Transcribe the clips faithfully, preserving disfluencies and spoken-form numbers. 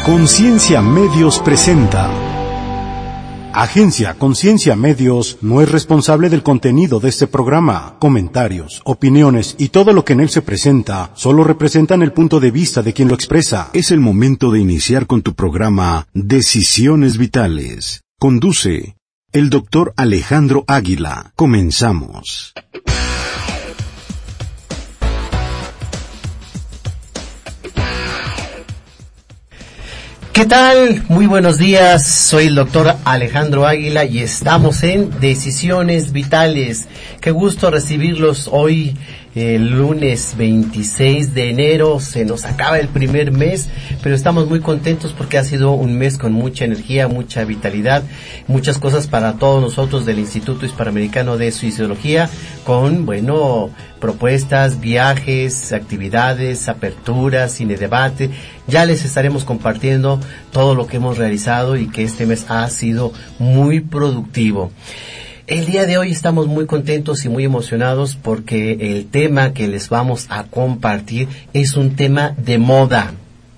Conciencia Medios presenta. Agencia Conciencia Medios no es responsable del contenido de este programa. Comentarios, opiniones y todo lo que en él se presenta solo representan el punto de vista de quien lo expresa. Es el momento de iniciar con tu programa Decisiones Vitales. Conduce el doctor Alejandro Águila. Comenzamos. ¿Qué tal? Muy buenos días, soy el doctor Alejandro Águila y estamos en Decisiones Vitales. Qué gusto recibirlos hoy, el lunes veintiséis de enero, se nos acaba el primer mes, pero estamos muy contentos porque ha sido un mes con mucha energía, mucha vitalidad, muchas cosas para todos nosotros del Instituto Hispanoamericano de Suicidología, con, bueno, propuestas, viajes, actividades, aperturas, cine debate. Ya les estaremos compartiendo todo lo que hemos realizado y que este mes ha sido muy productivo. El día de hoy estamos muy contentos y muy emocionados porque el tema que les vamos a compartir es un tema de moda.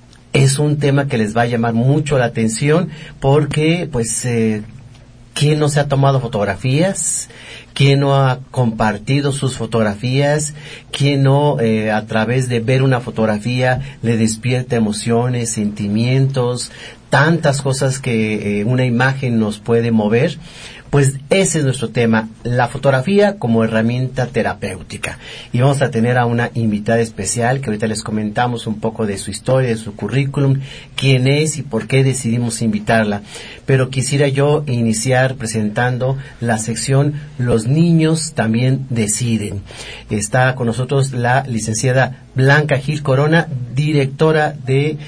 Es un tema que les va a llamar mucho la atención porque, pues, eh, ¿quién no se ha tomado fotografías? ¿Quién no ha compartido sus fotografías? ¿Quién no, eh, a través de ver una fotografía, le despierta emociones, sentimientos, tantas cosas que eh, una imagen nos puede mover? Pues ese es nuestro tema, la fotografía como herramienta terapéutica. Y vamos a tener a una invitada especial que ahorita les comentamos un poco de su historia, de su currículum, quién es y por qué decidimos invitarla. Pero quisiera yo iniciar presentando la sección Los niños también deciden. Está con nosotros la licenciada Blanca Gil Corona, directora de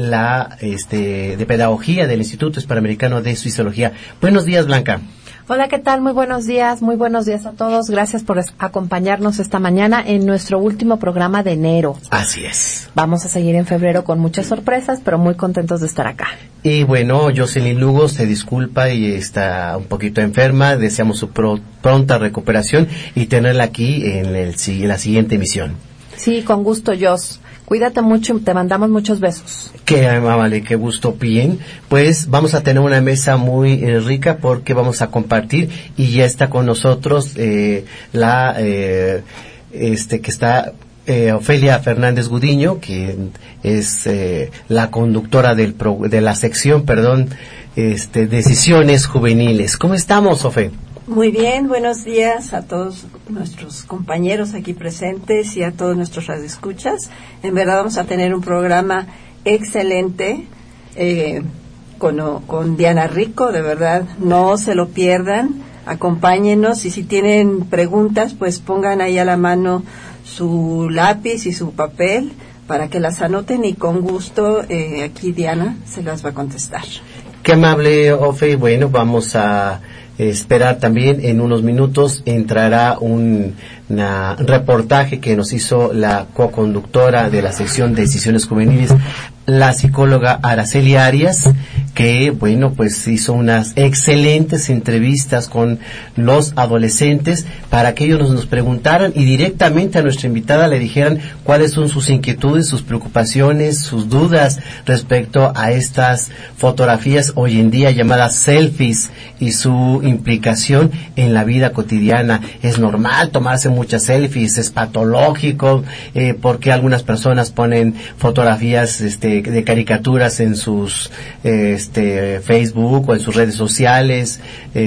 la este de pedagogía del Instituto Hispanoamericano de Suicidología. Buenos días, Blanca. Hola, ¿qué tal? Muy buenos días, muy buenos días a todos. Gracias por acompañarnos esta mañana en nuestro último programa de enero. Así es. Vamos a seguir en febrero con muchas sorpresas, pero muy contentos de estar acá. Y bueno, Jocelyn Lugo se disculpa y está un poquito enferma. Deseamos su pro, pronta recuperación y tenerla aquí en, el, en la siguiente emisión. Sí, con gusto, Jos. Cuídate mucho y te mandamos muchos besos. Qué amable, qué gusto, bien. Pues vamos a tener una mesa muy eh, rica porque vamos a compartir y ya está con nosotros eh, la eh, este que está eh, Ofelia Fernández Gudiño, que es eh, la conductora del pro, de la sección, perdón, este Decisiones Juveniles. ¿Cómo estamos, Ofe? Muy bien, buenos días a todos nuestros compañeros aquí presentes y a todos nuestros radioescuchas. En verdad vamos a tener un programa excelente eh, con, con Diana Rico, de verdad, no se lo pierdan, acompáñenos y si tienen preguntas, pues pongan ahí a la mano su lápiz y su papel para que las anoten y con gusto eh, aquí Diana se las va a contestar. Qué amable, Ofe. Bueno, vamos a esperar también. En unos minutos entrará un una, reportaje que nos hizo la co-conductora de la sección de Decisiones Juveniles, la psicóloga Araceli Arias, que, bueno, pues hizo unas excelentes entrevistas con los adolescentes para que ellos nos, nos preguntaran y directamente a nuestra invitada le dijeran cuáles son sus inquietudes, sus preocupaciones, sus dudas respecto a estas fotografías hoy en día llamadas selfies y su implicación en la vida cotidiana. ¿Es normal tomarse muchas selfies? ¿Es patológico? Eh, ¿Por qué algunas personas ponen fotografías este, de caricaturas en sus eh, este, Facebook o en sus redes sociales?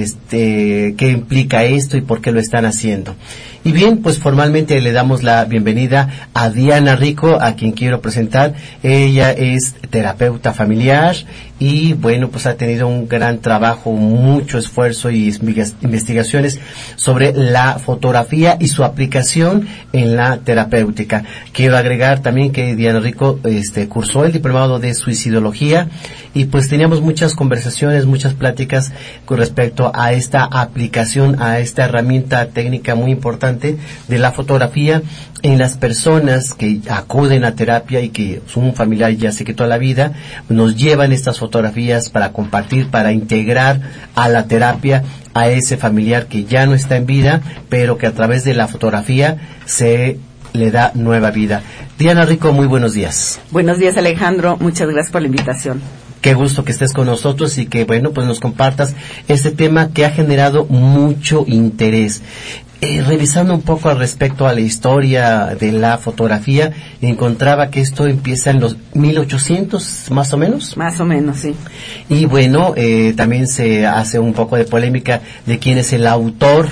Este, ¿qué implica esto y por qué lo están haciendo? Y bien, pues formalmente le damos la bienvenida a Diana Rico, a quien quiero presentar. Ella es terapeuta familiar y, bueno, pues ha tenido un gran trabajo, mucho esfuerzo y investigaciones sobre la fotografía y su aplicación en la terapéutica. Quiero agregar también que Diana Rico este, cursó el diplomado de suicidología y pues teníamos muchas conversaciones, muchas pláticas con respecto a esta aplicación, a esta herramienta técnica muy importante de la fotografía en las personas que acuden a terapia y que son un familiar ya sé que toda la vida, nos llevan estas fotografías para compartir, para integrar a la terapia a ese familiar que ya no está en vida, pero que a través de la fotografía se le da nueva vida. Diana Rico, muy buenos días. Buenos días, Alejandro, muchas gracias por la invitación. qué gusto que estés con nosotros y que, bueno, pues nos compartas este tema que ha generado mucho interés. Eh, revisando un poco al respecto a la historia de la fotografía, encontraba que esto empieza en los mil ochocientos, más o menos. Más o menos, sí. Y bueno, eh, también se hace un poco de polémica de quién es el autor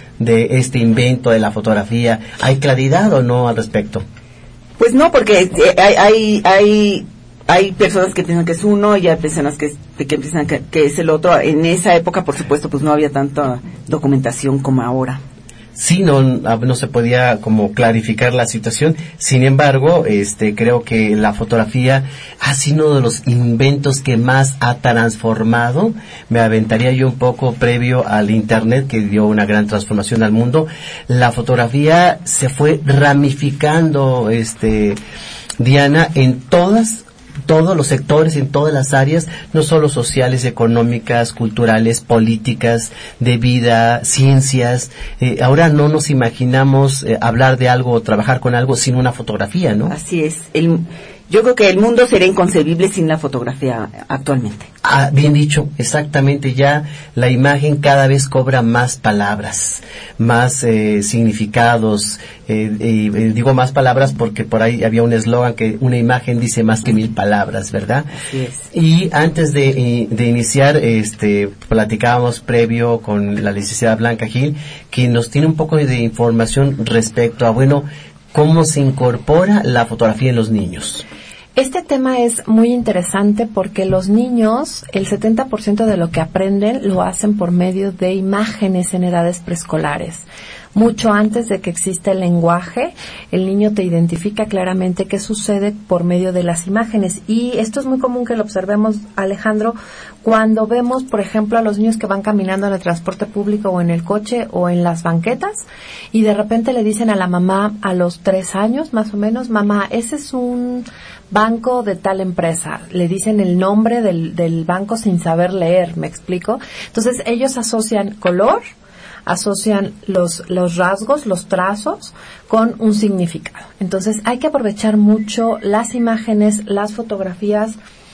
de este invento de la fotografía. ¿Hay claridad o no al respecto? Pues no, porque eh, hay, hay, hay, hay personas que piensan que es uno y hay personas que, que piensan que, que es el otro. En esa época, por supuesto, pues no había tanta documentación como ahora. Sí, no, no se podía como clarificar la situación. Sin embargo, este, creo que la fotografía ha sido uno de los inventos que más ha transformado. Me aventaría yo un poco previo al Internet, que dio una gran transformación al mundo. La fotografía se fue ramificando, este, Diana, en todas todos los sectores, en todas las áreas, no solo sociales, económicas, culturales, políticas, de vida, ciencias. Eh, ahora no nos imaginamos eh, hablar de algo o trabajar con algo sin una fotografía, ¿no? Así es. El, yo creo que el mundo sería inconcebible sin la fotografía actualmente. Ah, bien dicho, exactamente. Ya la imagen cada vez cobra más palabras, más eh, significados. Eh, eh, eh, digo más palabras porque por ahí había un eslogan que una imagen dice más que mil palabras, ¿verdad? Así es. Y antes de, de iniciar, este, platicábamos previo con la licenciada Blanca Gil, que nos tiene un poco de información respecto a, bueno, cómo se incorpora la fotografía en los niños. Este tema es muy interesante porque los niños, el setenta por ciento de lo que aprenden lo hacen por medio de imágenes en edades preescolares. Mucho antes de que exista el lenguaje, el niño te identifica claramente qué sucede por medio de las imágenes. Y esto es muy común que lo observemos, Alejandro, cuando vemos, por ejemplo, a los niños que van caminando en el transporte público o en el coche o en las banquetas y de repente le dicen a la mamá a los tres años, más o menos, mamá, ese es un banco de tal empresa. Le dicen el nombre del, del banco sin saber leer, ¿me explico? Entonces ellos asocian color, asocian los, los rasgos, los trazos con un significado. Entonces hay que aprovechar mucho las imágenes, las fotografías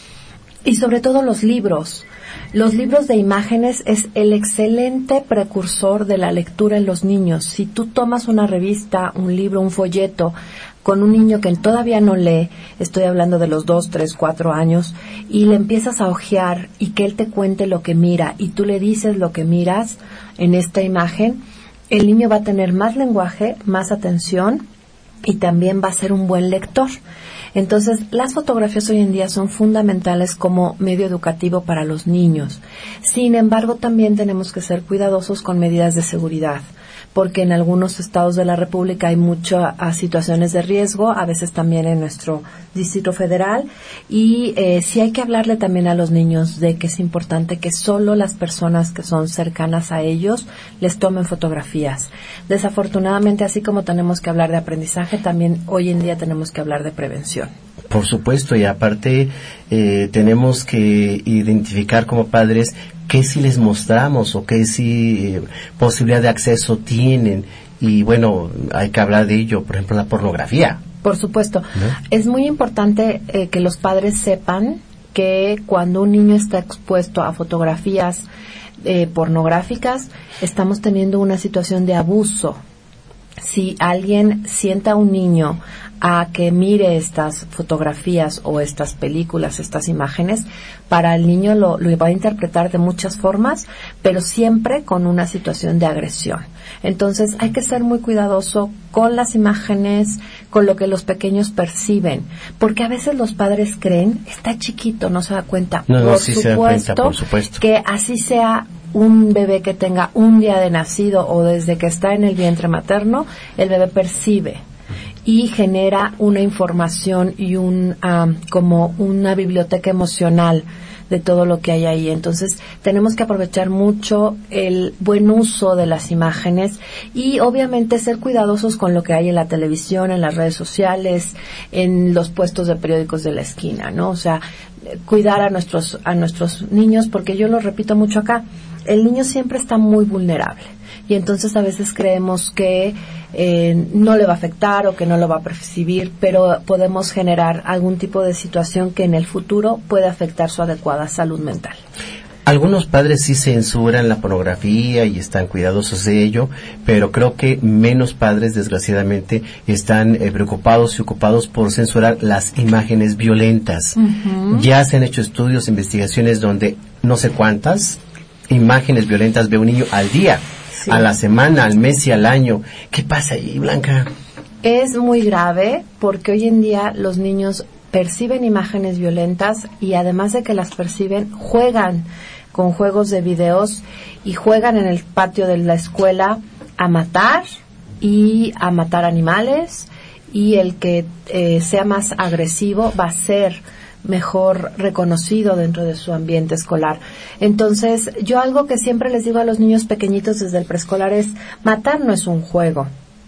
y sobre todo los libros. Los libros de imágenes es el excelente precursor de la lectura en los niños. Si tú tomas una revista, un libro, un folleto con un niño que todavía no lee, estoy hablando de los dos, tres, cuatro años, y le empiezas a hojear y que él te cuente lo que mira y tú le dices lo que miras en esta imagen, el niño va a tener más lenguaje, más atención y también va a ser un buen lector. Entonces, las fotografías hoy en día son fundamentales como medio educativo para los niños. Sin embargo, también tenemos que ser cuidadosos con medidas de seguridad, porque en algunos estados de la República hay muchas situaciones de riesgo, a veces también en nuestro Distrito Federal, y eh, sí hay que hablarle también a los niños de que es importante que solo las personas que son cercanas a ellos les tomen fotografías. Desafortunadamente, así como tenemos que hablar de aprendizaje, también hoy en día tenemos que hablar de prevención. Por supuesto, y aparte eh, tenemos que identificar como padres qué si les mostramos o qué si eh, posibilidad de acceso tienen. Y bueno, hay que hablar de ello, por ejemplo, la pornografía. Por supuesto. ¿No? Es muy importante eh, que los padres sepan que cuando un niño está expuesto a fotografías eh, pornográficas, estamos teniendo una situación de abuso. Si alguien sienta a un niño a que mire estas fotografías o estas películas, estas imágenes, para el niño lo, lo va a interpretar de muchas formas, pero siempre con una situación de agresión. Entonces hay que ser muy cuidadoso con las imágenes, con lo que los pequeños perciben, porque a veces los padres creen, está chiquito, no se da cuenta. No, no, por, sí supuesto, se da cuenta, por supuesto que así sea un bebé que tenga un día de nacido o desde que está en el vientre materno, el bebé percibe y genera una información y un um, como una biblioteca emocional de todo lo que hay ahí. Entonces tenemos que aprovechar mucho el buen uso de las imágenes y obviamente ser cuidadosos con lo que hay en la televisión, en las redes sociales, en los puestos de periódicos de la esquina, ¿no? O sea, cuidar a nuestros a nuestros niños, porque yo lo repito mucho acá, el niño siempre está muy vulnerable. y entonces a veces creemos que eh, no le va a afectar o que no lo va a percibir, pero podemos generar algún tipo de situación que en el futuro puede afectar su adecuada salud mental. Algunos padres sí censuran la pornografía y están cuidadosos de ello, pero creo que menos padres, desgraciadamente, están eh, preocupados y ocupados por censurar las imágenes violentas. Uh-huh. Ya se han hecho estudios, investigaciones donde no sé cuántas imágenes violentas ve un niño al día, sí. a la semana, al mes y al año. ¿Qué pasa ahí, Blanca? Es muy grave porque hoy en día los niños perciben imágenes violentas y además de que las perciben, juegan con juegos de videos y juegan en el patio de la escuela a matar y a matar animales, y el que eh, sea más agresivo va a ser mejor reconocido dentro de su ambiente escolar. Entonces, yo algo que siempre les digo a los niños pequeñitos desde el preescolar es: matar no es un juego.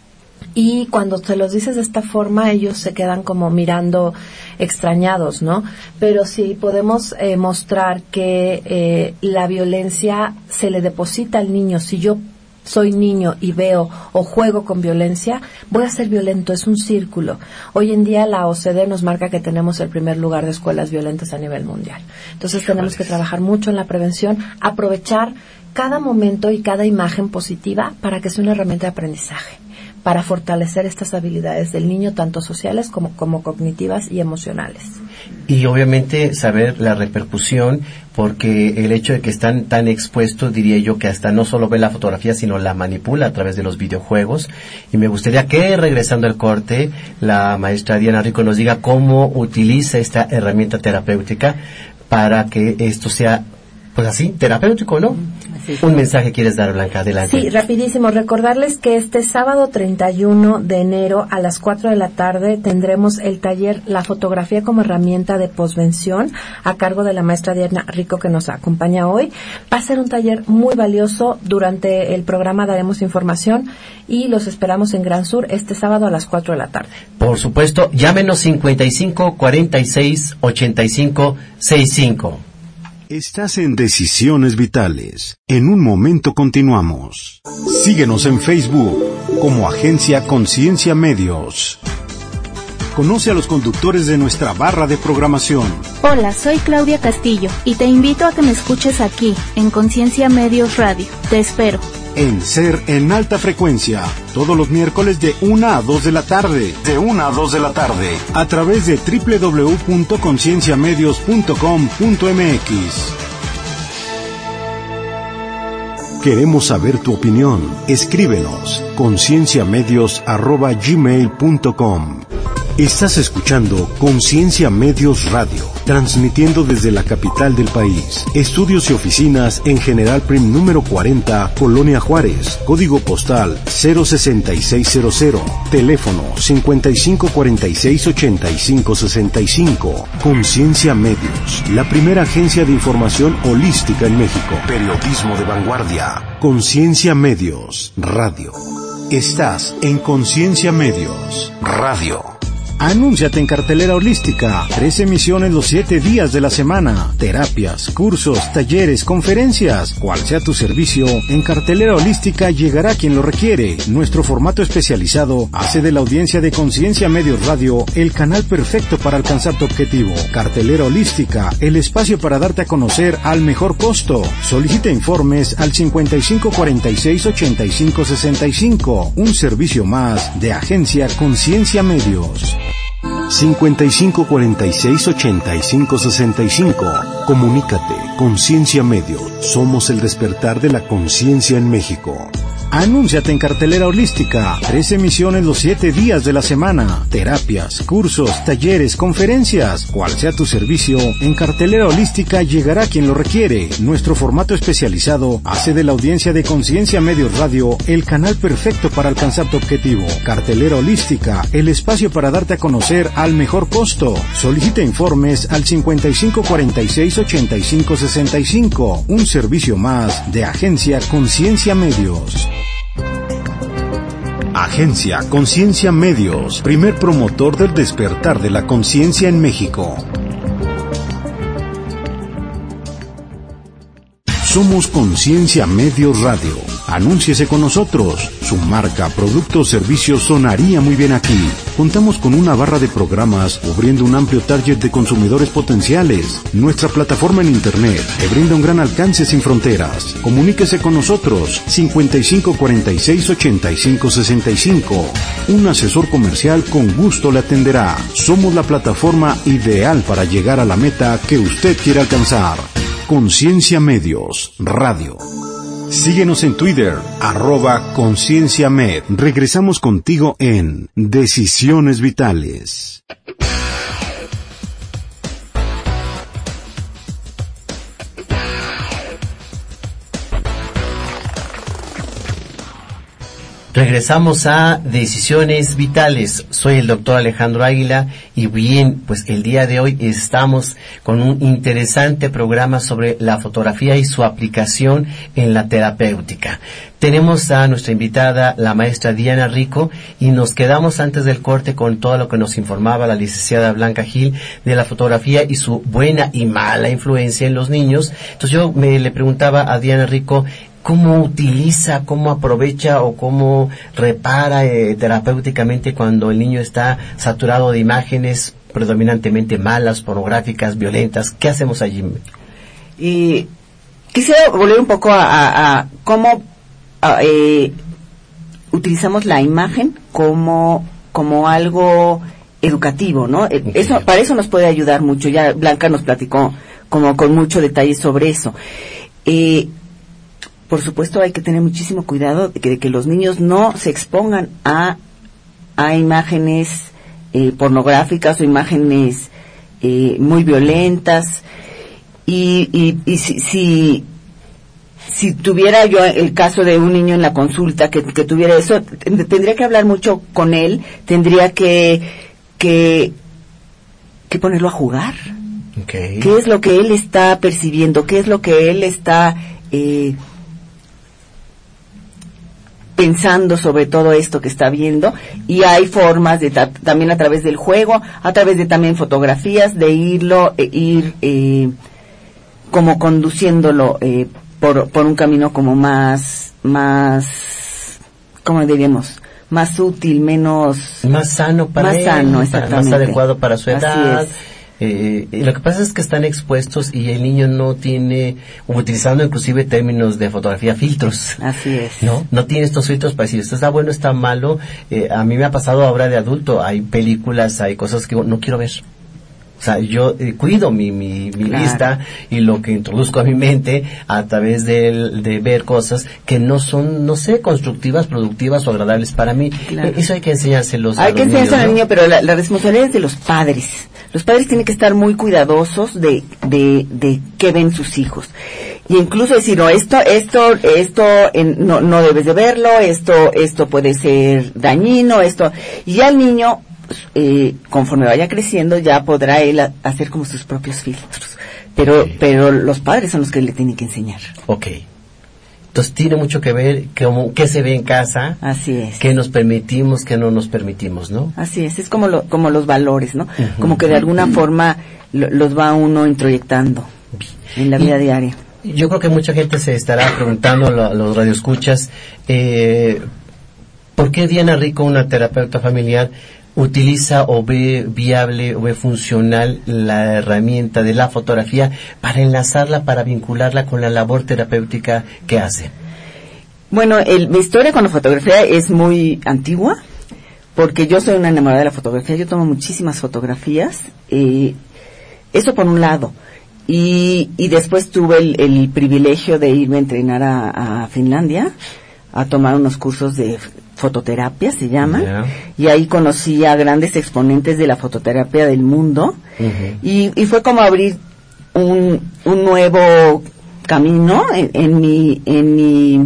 Y cuando se los dices de esta forma, ellos se quedan como mirando extrañados, ¿no? Pero si podemos eh, mostrar que eh, la violencia se le deposita al niño, si yo soy niño y veo o juego con violencia, voy a ser violento, es un círculo. Hoy en día la O C D nos marca que tenemos el primer lugar de escuelas violentas a nivel mundial. Entonces tenemos que trabajar mucho en la prevención, aprovechar cada momento y cada imagen positiva para que sea una herramienta de aprendizaje, para fortalecer estas habilidades del niño, tanto sociales como, como cognitivas y emocionales. Y obviamente saber la repercusión, porque el hecho de que están tan expuestos, diría yo que hasta no solo ve la fotografía, sino la manipula a través de los videojuegos. Y me gustaría que, regresando al corte, la maestra Diana Rico nos diga cómo utiliza esta herramienta terapéutica para que esto sea, pues así, terapéutico, ¿no? Sí. Un mensaje quieres dar, Blanca, adelante. Sí, rapidísimo, recordarles que este sábado treinta y uno de enero a las cuatro de la tarde tendremos el taller La fotografía como herramienta de posvención a cargo de la maestra Diana Rico, que nos acompaña hoy. Va a ser un taller muy valioso. Durante el programa daremos información y los esperamos en Gran Sur este sábado a las cuatro de la tarde. Por supuesto, llámenos cincuenta y cinco cuarenta y seis ochenta y cinco sesenta y cinco. Estás en Decisiones Vitales. En un momento continuamos. Síguenos en Facebook como Agencia Conciencia Medios. Conoce a los conductores de nuestra barra de programación. Hola, soy Claudia Castillo y te invito a que me escuches aquí, en Conciencia Medios Radio. Te espero. En Ser en Alta Frecuencia, todos los miércoles de una a dos de la tarde. De una a dos de la tarde. A través de doble u doble u doble u punto conciencia medios punto com punto m x. Queremos saber tu opinión. Escríbenos. concienciamedios arroba gmail punto com. Estás escuchando Conciencia Medios Radio, transmitiendo desde la capital del país. Estudios y oficinas en General Prim número cuarenta, Colonia Juárez. Código postal cero sesenta y seis cero cero. Teléfono cincuenta y cinco cuarenta y seis ochenta y cinco sesenta y cinco. Conciencia Medios, la primera agencia de información holística en México. Periodismo de vanguardia. Conciencia Medios Radio. Estás en Conciencia Medios Radio. Anúnciate en Cartelera Holística. Tres emisiones los siete días de la semana. Terapias, cursos, talleres, conferencias. Cual sea tu servicio, en Cartelera Holística llegará quien lo requiere. Nuestro formato especializado hace de la audiencia de Conciencia Medios Radio el canal perfecto para alcanzar tu objetivo. Cartelera Holística, el espacio para darte a conocer al mejor costo. Solicita informes al cincuenta y cinco cuarenta y seis ochenta y cinco sesenta y cinco. Un servicio más de Agencia Conciencia Medios. cincuenta y cinco cuarenta y seis ochenta y cinco sesenta y cinco. Comunícate. Conciencia Medios. Somos el despertar de la conciencia en México. Anúnciate en Cartelera Holística. Tres emisiones los siete días de la semana. Terapias, cursos, talleres, conferencias. Cual sea tu servicio, en Cartelera Holística llegará quien lo requiere. Nuestro formato especializado hace de la audiencia de Conciencia Medios Radio el canal perfecto para alcanzar tu objetivo. Cartelera Holística, el espacio para darte a conocer al mejor costo. Solicita informes al cincuenta y cinco cuarenta y seis ochenta y cinco sesenta y cinco. Un servicio más de Agencia Conciencia Medios. Agencia Conciencia Medios, primer promotor del despertar de la conciencia en México. Somos Conciencia Medios Radio. Anúnciese con nosotros. Su marca, producto o servicio sonaría muy bien aquí. Contamos con una barra de programas cubriendo un amplio target de consumidores potenciales. Nuestra plataforma en internet le brinda un gran alcance sin fronteras. Comuníquese con nosotros. cincuenta y cinco cuarenta y seis ochenta y cinco sesenta y cinco. Un asesor comercial con gusto le atenderá. Somos la plataforma ideal para llegar a la meta que usted quiere alcanzar. Conciencia Medios Radio. Síguenos en Twitter, arroba Conciencia Med. Regresamos contigo en Decisiones Vitales. Regresamos a Decisiones Vitales. Soy el doctor Alejandro Águila y bien, pues el día de hoy estamos con un interesante programa sobre la fotografía y su aplicación en la terapéutica. Tenemos a nuestra invitada, la maestra Diana Rico, y nos quedamos antes del corte con todo lo que nos informaba la licenciada Blanca Gil de la fotografía y su buena y mala influencia en los niños. Entonces yo me le preguntaba a Diana Rico, ¿cómo utiliza, cómo aprovecha o cómo repara eh, terapéuticamente cuando el niño está saturado de imágenes predominantemente malas, pornográficas, violentas? ¿Qué hacemos allí? Y quisiera volver un poco a, a, a cómo a, eh, utilizamos la imagen como, como algo educativo, ¿no? Okay. Eso, para eso nos puede ayudar mucho. Ya Blanca nos platicó como con mucho detalle sobre eso. Eh, Por supuesto, hay que tener muchísimo cuidado de que, de que los niños no se expongan a, a imágenes eh, pornográficas o imágenes eh, muy violentas. Y, y, y si, si, si tuviera yo el caso de un niño en la consulta que, que tuviera eso, tendría que hablar mucho con él, tendría que, que, que ponerlo a jugar. Okay. ¿Qué es lo que él está percibiendo? ¿Qué es lo que él está eh, pensando sobre todo esto que está viendo? Y hay formas de ta- también a través del juego, a través de también fotografías, de irlo, eh, ir eh, como conduciéndolo eh, por por un camino como más, más, ¿cómo diríamos? Más útil, menos... Más sano para más él, sano, exactamente. Más adecuado para su edad. Así es. Eh, lo que pasa es que están expuestos y el niño no tiene, utilizando inclusive términos de fotografía, filtros. Así es. No, no tiene estos filtros para decir, esto está bueno, está malo. Eh, a mí me ha pasado ahora de adulto, hay películas, hay cosas que no quiero ver. O sea, yo eh, cuido mi, mi, mi claro. lista y lo que introduzco a mi mente a través de, de ver cosas que no son, no sé, constructivas, productivas o agradables para mí. Claro. Eh, eso hay que enseñárselos a Hay los que enseñárselo niños, al ¿no? niño, pero la, la responsabilidad es de los padres. Los padres tienen que estar muy cuidadosos de, de, de qué ven sus hijos. Y incluso decir, no, esto, esto, esto, en, no, no debes de verlo, esto, esto puede ser dañino, esto. Y ya el niño, eh, conforme vaya creciendo, ya podrá él a, hacer como sus propios filtros. Pero, Okay. pero los padres son los que le tienen que enseñar. Ok. Entonces tiene mucho que ver cómo, qué se ve en casa, Así es. qué nos permitimos, qué no nos permitimos, ¿no? Así es, es como lo, como los valores, ¿no? Uh-huh. Como que de alguna forma lo, los va uno introyectando en la vida Y, diaria. Yo creo que mucha gente se estará preguntando, lo, los radioescuchas, eh, ¿por qué Diana Rico, una terapeuta familiar, utiliza o ve viable o ve funcional la herramienta de la fotografía para enlazarla, para vincularla con la labor terapéutica que hace? Bueno, el, mi historia con la fotografía es muy antigua, porque yo soy una enamorada de la fotografía, yo tomo muchísimas fotografías, eh, eso por un lado. Y, y después tuve el, el privilegio de irme a entrenar a, a Finlandia, a tomar unos cursos de fototerapia, se llaman, Yeah. y ahí conocí a grandes exponentes de la fototerapia del mundo, Uh-huh. y, y fue como abrir un, un nuevo camino en, en mi, en mi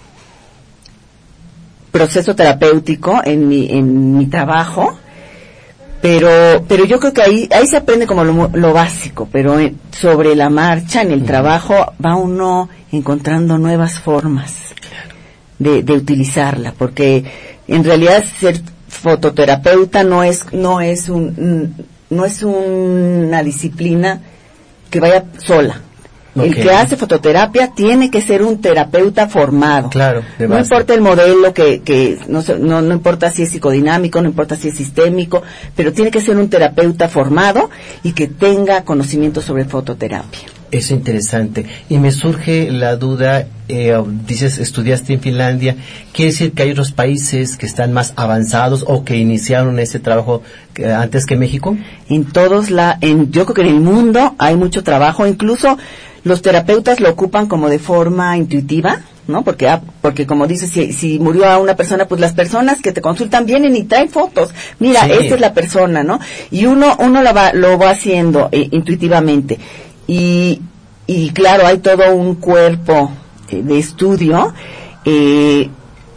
proceso terapéutico, en mi, en mi trabajo, pero, pero yo creo que ahí, ahí se aprende como lo, lo básico, pero en, sobre la marcha, en el uh-huh. trabajo, va uno encontrando nuevas formas de, de utilizarla, porque en realidad ser fototerapeuta no es, no es un, no es una disciplina que vaya sola. Okay. El que hace fototerapia tiene que ser un terapeuta formado. Claro, de no importa el modelo, que, que no, no, no importa si es psicodinámico, no importa si es sistémico, pero tiene que ser un terapeuta formado y que tenga conocimiento sobre fototerapia. Es interesante. Y me surge la duda, eh, dices, estudiaste en Finlandia, ¿quiere decir que hay otros países que están más avanzados o que iniciaron ese trabajo eh, antes que México? En todos la, en, yo creo que en el mundo hay mucho trabajo, incluso los terapeutas lo ocupan como de forma intuitiva, ¿no? Porque, ah, porque como dices, si, si murió a una persona, pues las personas que te consultan vienen y traen fotos. Mira, sí. Esta es la persona, ¿no? Y uno, uno lo va, lo va haciendo eh, intuitivamente. Y, y claro, hay todo un cuerpo eh, de estudio. Eh,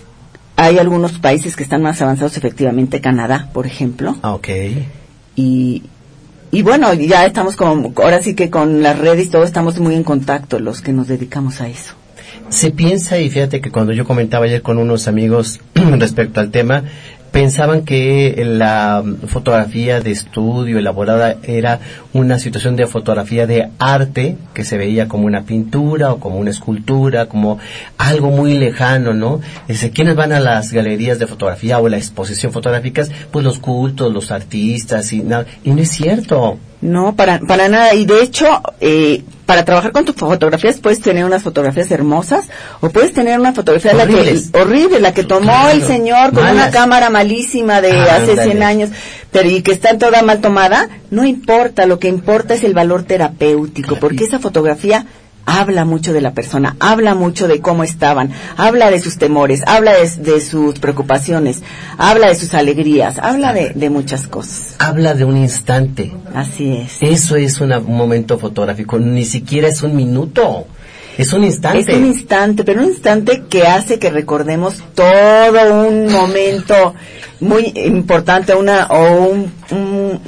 hay algunos países que están más avanzados, efectivamente, Canadá, por ejemplo. Ah, okay. Y, y bueno, ya estamos con, ahora sí que con las redes y todo estamos muy en contacto los que nos dedicamos a eso. Se piensa, y fíjate que cuando yo comentaba ayer con unos amigos respecto al tema, pensaban que la fotografía de estudio elaborada era una situación de fotografía de arte que se veía como una pintura o como una escultura, como algo muy lejano, ¿no? Dice, ¿quiénes van a las galerías de fotografía o la exposición fotográficas? Pues los cultos, los artistas y nada. Y no es cierto. No, para para nada. Y de hecho, eh, para trabajar con tus fotografías puedes tener unas fotografías hermosas o puedes tener una fotografía la que, horrible, la que tomó claro, el señor con malas. Una cámara malísima de ah, hace cien años, pero y que está toda mal tomada. No importa, lo que importa es el valor terapéutico, claro. Porque esa fotografía habla mucho de la persona, habla mucho de cómo estaban, habla de sus temores, habla de, de sus preocupaciones, habla de sus alegrías, habla de, de muchas cosas. Habla de un instante. Así es. Eso es una, un momento fotográfico, ni siquiera es un minuto. Es un instante. Es un instante, pero un instante que hace que recordemos todo un momento muy importante, una o un, un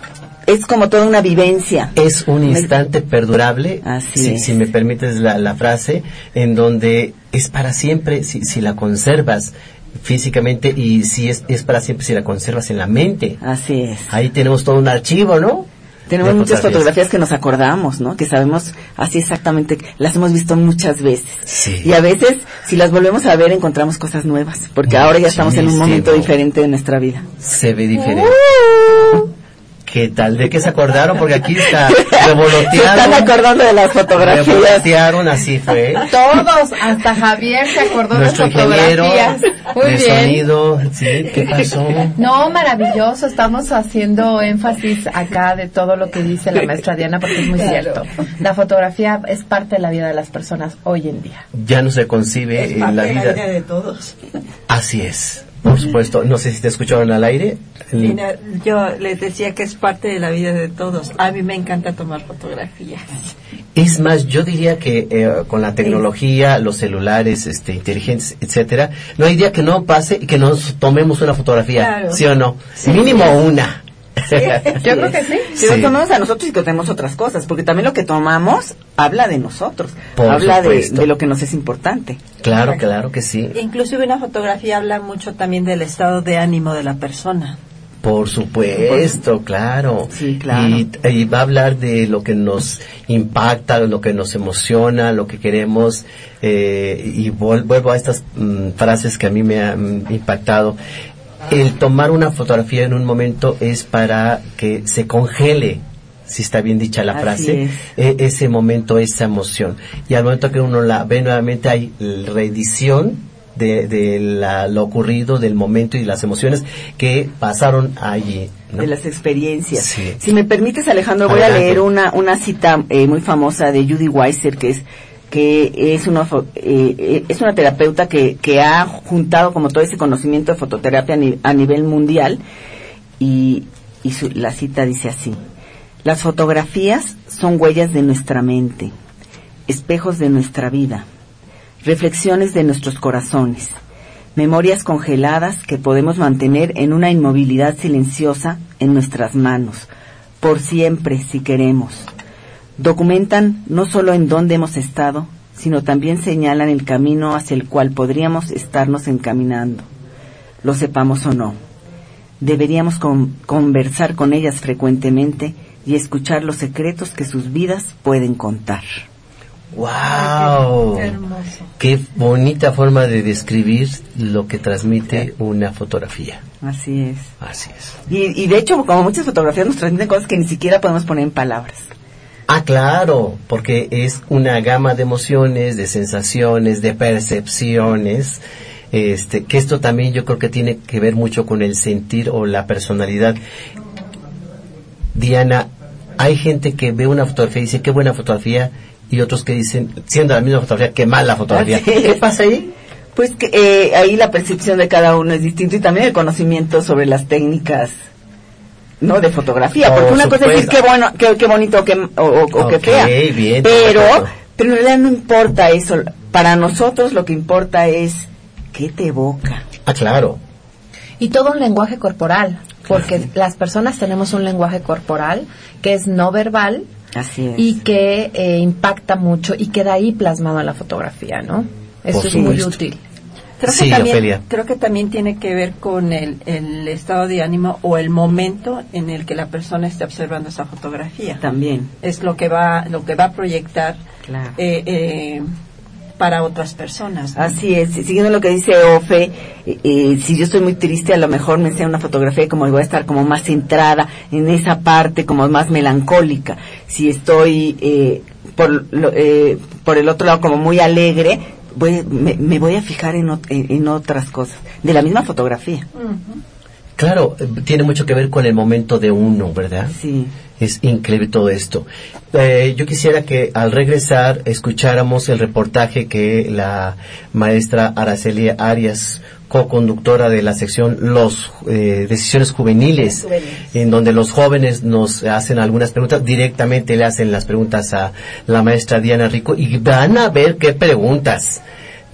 es como toda una vivencia. Es un instante perdurable, así si, es. si me permites la, la frase, en donde es para siempre si, si la conservas físicamente y si es, es para siempre si la conservas en la mente. Así es. Ahí tenemos todo un archivo, ¿no? Tenemos muchas fotografías. fotografías que nos acordamos, ¿no? Que sabemos así exactamente, las hemos visto muchas veces. Sí. Y a veces, si las volvemos a ver, encontramos cosas nuevas, porque ahora ya estamos en un momento diferente de nuestra vida. Se ve diferente. Uh. ¿Qué tal? ¿De qué se acordaron? Porque aquí está revolotearon. Se están acordando de las fotografías. Revolotearon, así fue. Todos, hasta Javier se acordó Nuestro de fotografías. Muy de bien. Sonido, sí, ¿qué pasó? No, maravilloso. Estamos haciendo énfasis acá de todo lo que dice la maestra Diana, porque es muy cierto. La fotografía es parte de la vida de las personas hoy en día. Ya no se concibe es en parte la de vida. la vida de todos. Así es. Por supuesto, no sé si te escucharon al aire. Lina, yo les decía que es parte de la vida de todos. A mí me encanta tomar fotografías. Es más, yo diría que eh, con la tecnología, los celulares este, inteligentes, etcétera, no hay día que no pase y que nos tomemos una fotografía, claro. ¿Sí o no? Sí, mínimo sí. una. Sí, yo creo que sí. Si sí. Lo tomamos a nosotros y que tenemos otras cosas, porque también lo que tomamos habla de nosotros, Por habla de, de lo que nos es importante. Claro, claro que sí. Inclusive una fotografía habla mucho también del estado de ánimo de la persona. Por supuesto, Por... claro. Sí, claro. Y, y va a hablar de lo que nos impacta, lo que nos emociona, lo que queremos. Eh, y vuelvo a estas mm, frases que a mí me han impactado. El tomar una fotografía en un momento es para que se congele, si está bien dicha la Así frase, es. e- ese momento, esa emoción. Y al momento que uno la ve nuevamente hay reedición de, de la, lo ocurrido, del momento y las emociones que pasaron allí, ¿no? De las experiencias. Sí. Si me permites, Alejandro, voy Adelante. a leer una, una cita eh, muy famosa de Judy Weiser, que es que es una eh, es una terapeuta que, que ha juntado como todo ese conocimiento de fototerapia a, ni, a nivel mundial y, y su, la cita dice así: las fotografías son huellas de nuestra mente, espejos de nuestra vida, reflexiones de nuestros corazones, memorias congeladas que podemos mantener en una inmovilidad silenciosa en nuestras manos, por siempre si queremos. Documentan no solo en dónde hemos estado, sino también señalan el camino hacia el cual podríamos estarnos encaminando, lo sepamos o no. Deberíamos con, conversar con ellas frecuentemente y escuchar los secretos que sus vidas pueden contar. ¡Wow! Qué hermoso. Qué bonita forma de describir lo que transmite una fotografía. Así es. Así es. Y, y de hecho, como muchas fotografías nos transmiten cosas que ni siquiera podemos poner en palabras. Ah, claro, porque es una gama de emociones, de sensaciones, de percepciones, este, que esto también yo creo que tiene que ver mucho con el sentir o la personalidad. Diana, hay gente que ve una fotografía y dice, qué buena fotografía, y otros que dicen, siendo la misma fotografía, qué mala fotografía. ¿Qué pasa ahí? Pues que eh, ahí la percepción de cada uno es distinto y también el conocimiento sobre las técnicas, ¿no? De fotografía, Por porque una supuesto. cosa es decir qué bueno, qué, qué bonito qué, o, o, o qué Ok, fea, bien, pero, perfecto. pero en realidad no importa eso. Para nosotros lo que importa es qué te evoca. Ah, claro. Y todo un lenguaje corporal, porque las personas tenemos un lenguaje corporal que es no verbal Así es. y que eh, impacta mucho y queda ahí plasmado en la fotografía, ¿no? Eso Por es muy supuesto. útil. Creo Sí, que también, Ofelia. creo que también tiene que ver con el, el estado de ánimo o el momento en el que la persona esté observando esa fotografía. También. Es lo que va, lo que va a proyectar Claro. eh, eh, para otras personas, ¿no? Así es, y siguiendo lo que dice Ofe, eh, eh, si yo estoy muy triste, a lo mejor me enseña una fotografía y como voy a estar como más centrada en esa parte, como más melancólica. Si estoy eh, por, lo, eh, por el otro lado como muy alegre, voy, me, me voy a fijar en, ot- en, en otras cosas, de la misma fotografía. Claro, eh, tiene mucho que ver con el momento de uno, ¿verdad? Sí. Es increíble todo esto. Eh, yo quisiera que al regresar escucháramos el reportaje que la maestra Araceli Arias, co-conductora de la sección Los eh, Decisiones Juveniles, en donde los jóvenes nos hacen algunas preguntas, directamente le hacen las preguntas a la maestra Diana Rico y van a ver qué preguntas.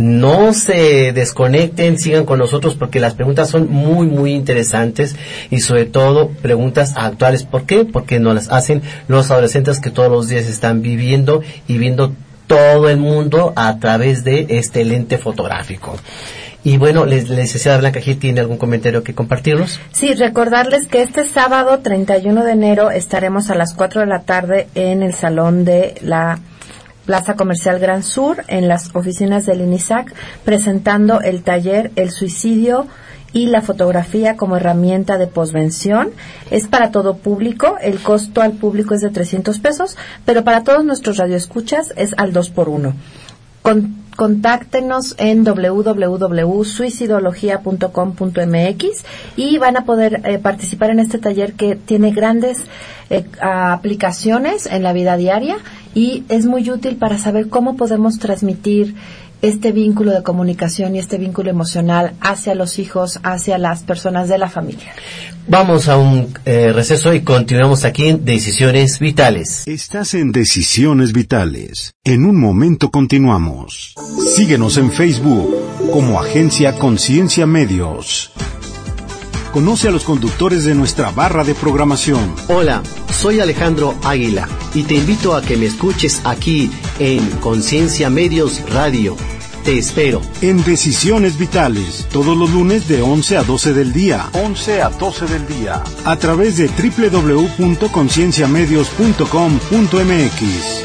No se desconecten, sigan con nosotros porque las preguntas son muy, muy interesantes y sobre todo preguntas actuales. ¿Por qué? Porque nos las hacen los adolescentes que todos los días están viviendo y viendo todo el mundo a través de este lente fotográfico. Y bueno, la licenciada Blanca Gil, ¿tiene algún comentario que compartirnos? Sí, recordarles que este sábado treinta y uno de enero estaremos a las cuatro de la tarde en el salón de la Plaza Comercial Gran Sur, en las oficinas del INISAC, presentando el taller El suicidio y la fotografía como herramienta de posvención. Es para todo público, el costo al público es de trescientos pesos, pero para todos nuestros radioescuchas es al dos por uno. Con, contáctenos en doble u doble u doble u punto suicidología punto com punto m x y van a poder eh, participar en este taller que tiene grandes eh, aplicaciones en la vida diaria y es muy útil para saber cómo podemos transmitir este vínculo de comunicación y este vínculo emocional hacia los hijos, hacia las personas de la familia. Vamos a un eh, receso y continuamos aquí en Decisiones Vitales. Estás en Decisiones Vitales. En un momento continuamos. Síguenos en Facebook como Agencia Conciencia Medios. Conoce a los conductores de nuestra barra de programación. Hola, soy Alejandro Águila y te invito a que me escuches aquí en Conciencia Medios Radio. Te espero. En Decisiones Vitales, todos los lunes de once a doce del día. once a doce del día. A través de doble u doble u doble u punto conciencia medios punto com punto m x.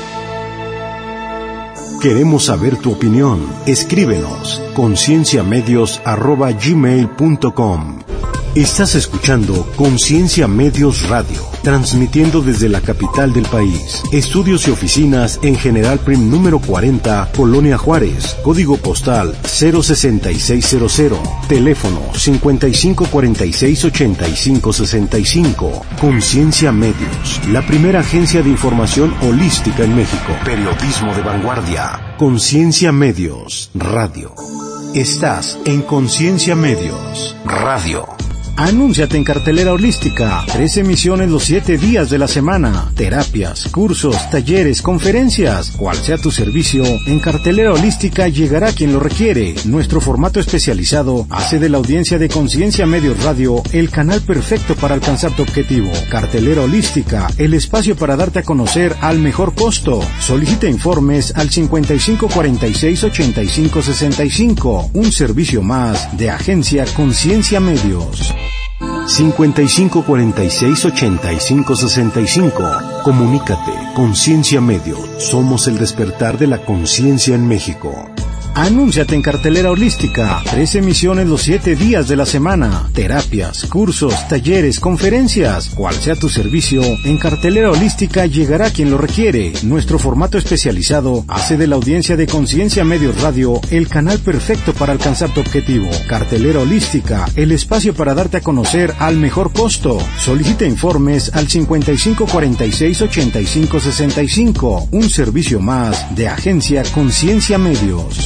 Queremos saber tu opinión. Escríbenos concienciamedios arroba gmail punto com. Estás escuchando Conciencia Medios Radio, transmitiendo desde la capital del país. Estudios y oficinas en General Prim número cuarenta, Colonia Juárez, código postal cero sesenta y seis cero cero, teléfono cincuenta y cinco cuarenta y seis ochenta y cinco sesenta y cinco. Conciencia Medios, la primera agencia de información holística en México. Periodismo de vanguardia. Conciencia Medios Radio. Estás en Conciencia Medios Radio. Anúnciate en Cartelera Holística. Tres emisiones los siete días de la semana. Terapias, cursos, talleres, conferencias. Cual sea tu servicio, en Cartelera Holística llegará quien lo requiere. Nuestro formato especializado hace de la audiencia de Conciencia Medios Radio el canal perfecto para alcanzar tu objetivo. Cartelera Holística, el espacio para darte a conocer al mejor costo. Solicita informes al cincuenta y cinco cuarenta y seis ochenta y cinco sesenta y cinco. Un servicio más de Agencia Conciencia Medios. cincuenta y cinco cuarenta y seis ochenta y cinco sesenta y cinco. Comunícate Conciencia Medios. Somos el despertar de la conciencia en México. Anúnciate en Cartelera Holística. Tres emisiones los siete días de la semana. Terapias, cursos, talleres, conferencias. Cual sea tu servicio, en Cartelera Holística llegará quien lo requiere. Nuestro formato especializado hace de la audiencia de Conciencia Medios Radio el canal perfecto para alcanzar tu objetivo. Cartelera Holística, el espacio para darte a conocer al mejor costo. Solicita informes al cincuenta y cinco cuarenta y seis ochenta y cinco sesenta y cinco. Un servicio más de Agencia Conciencia Medios.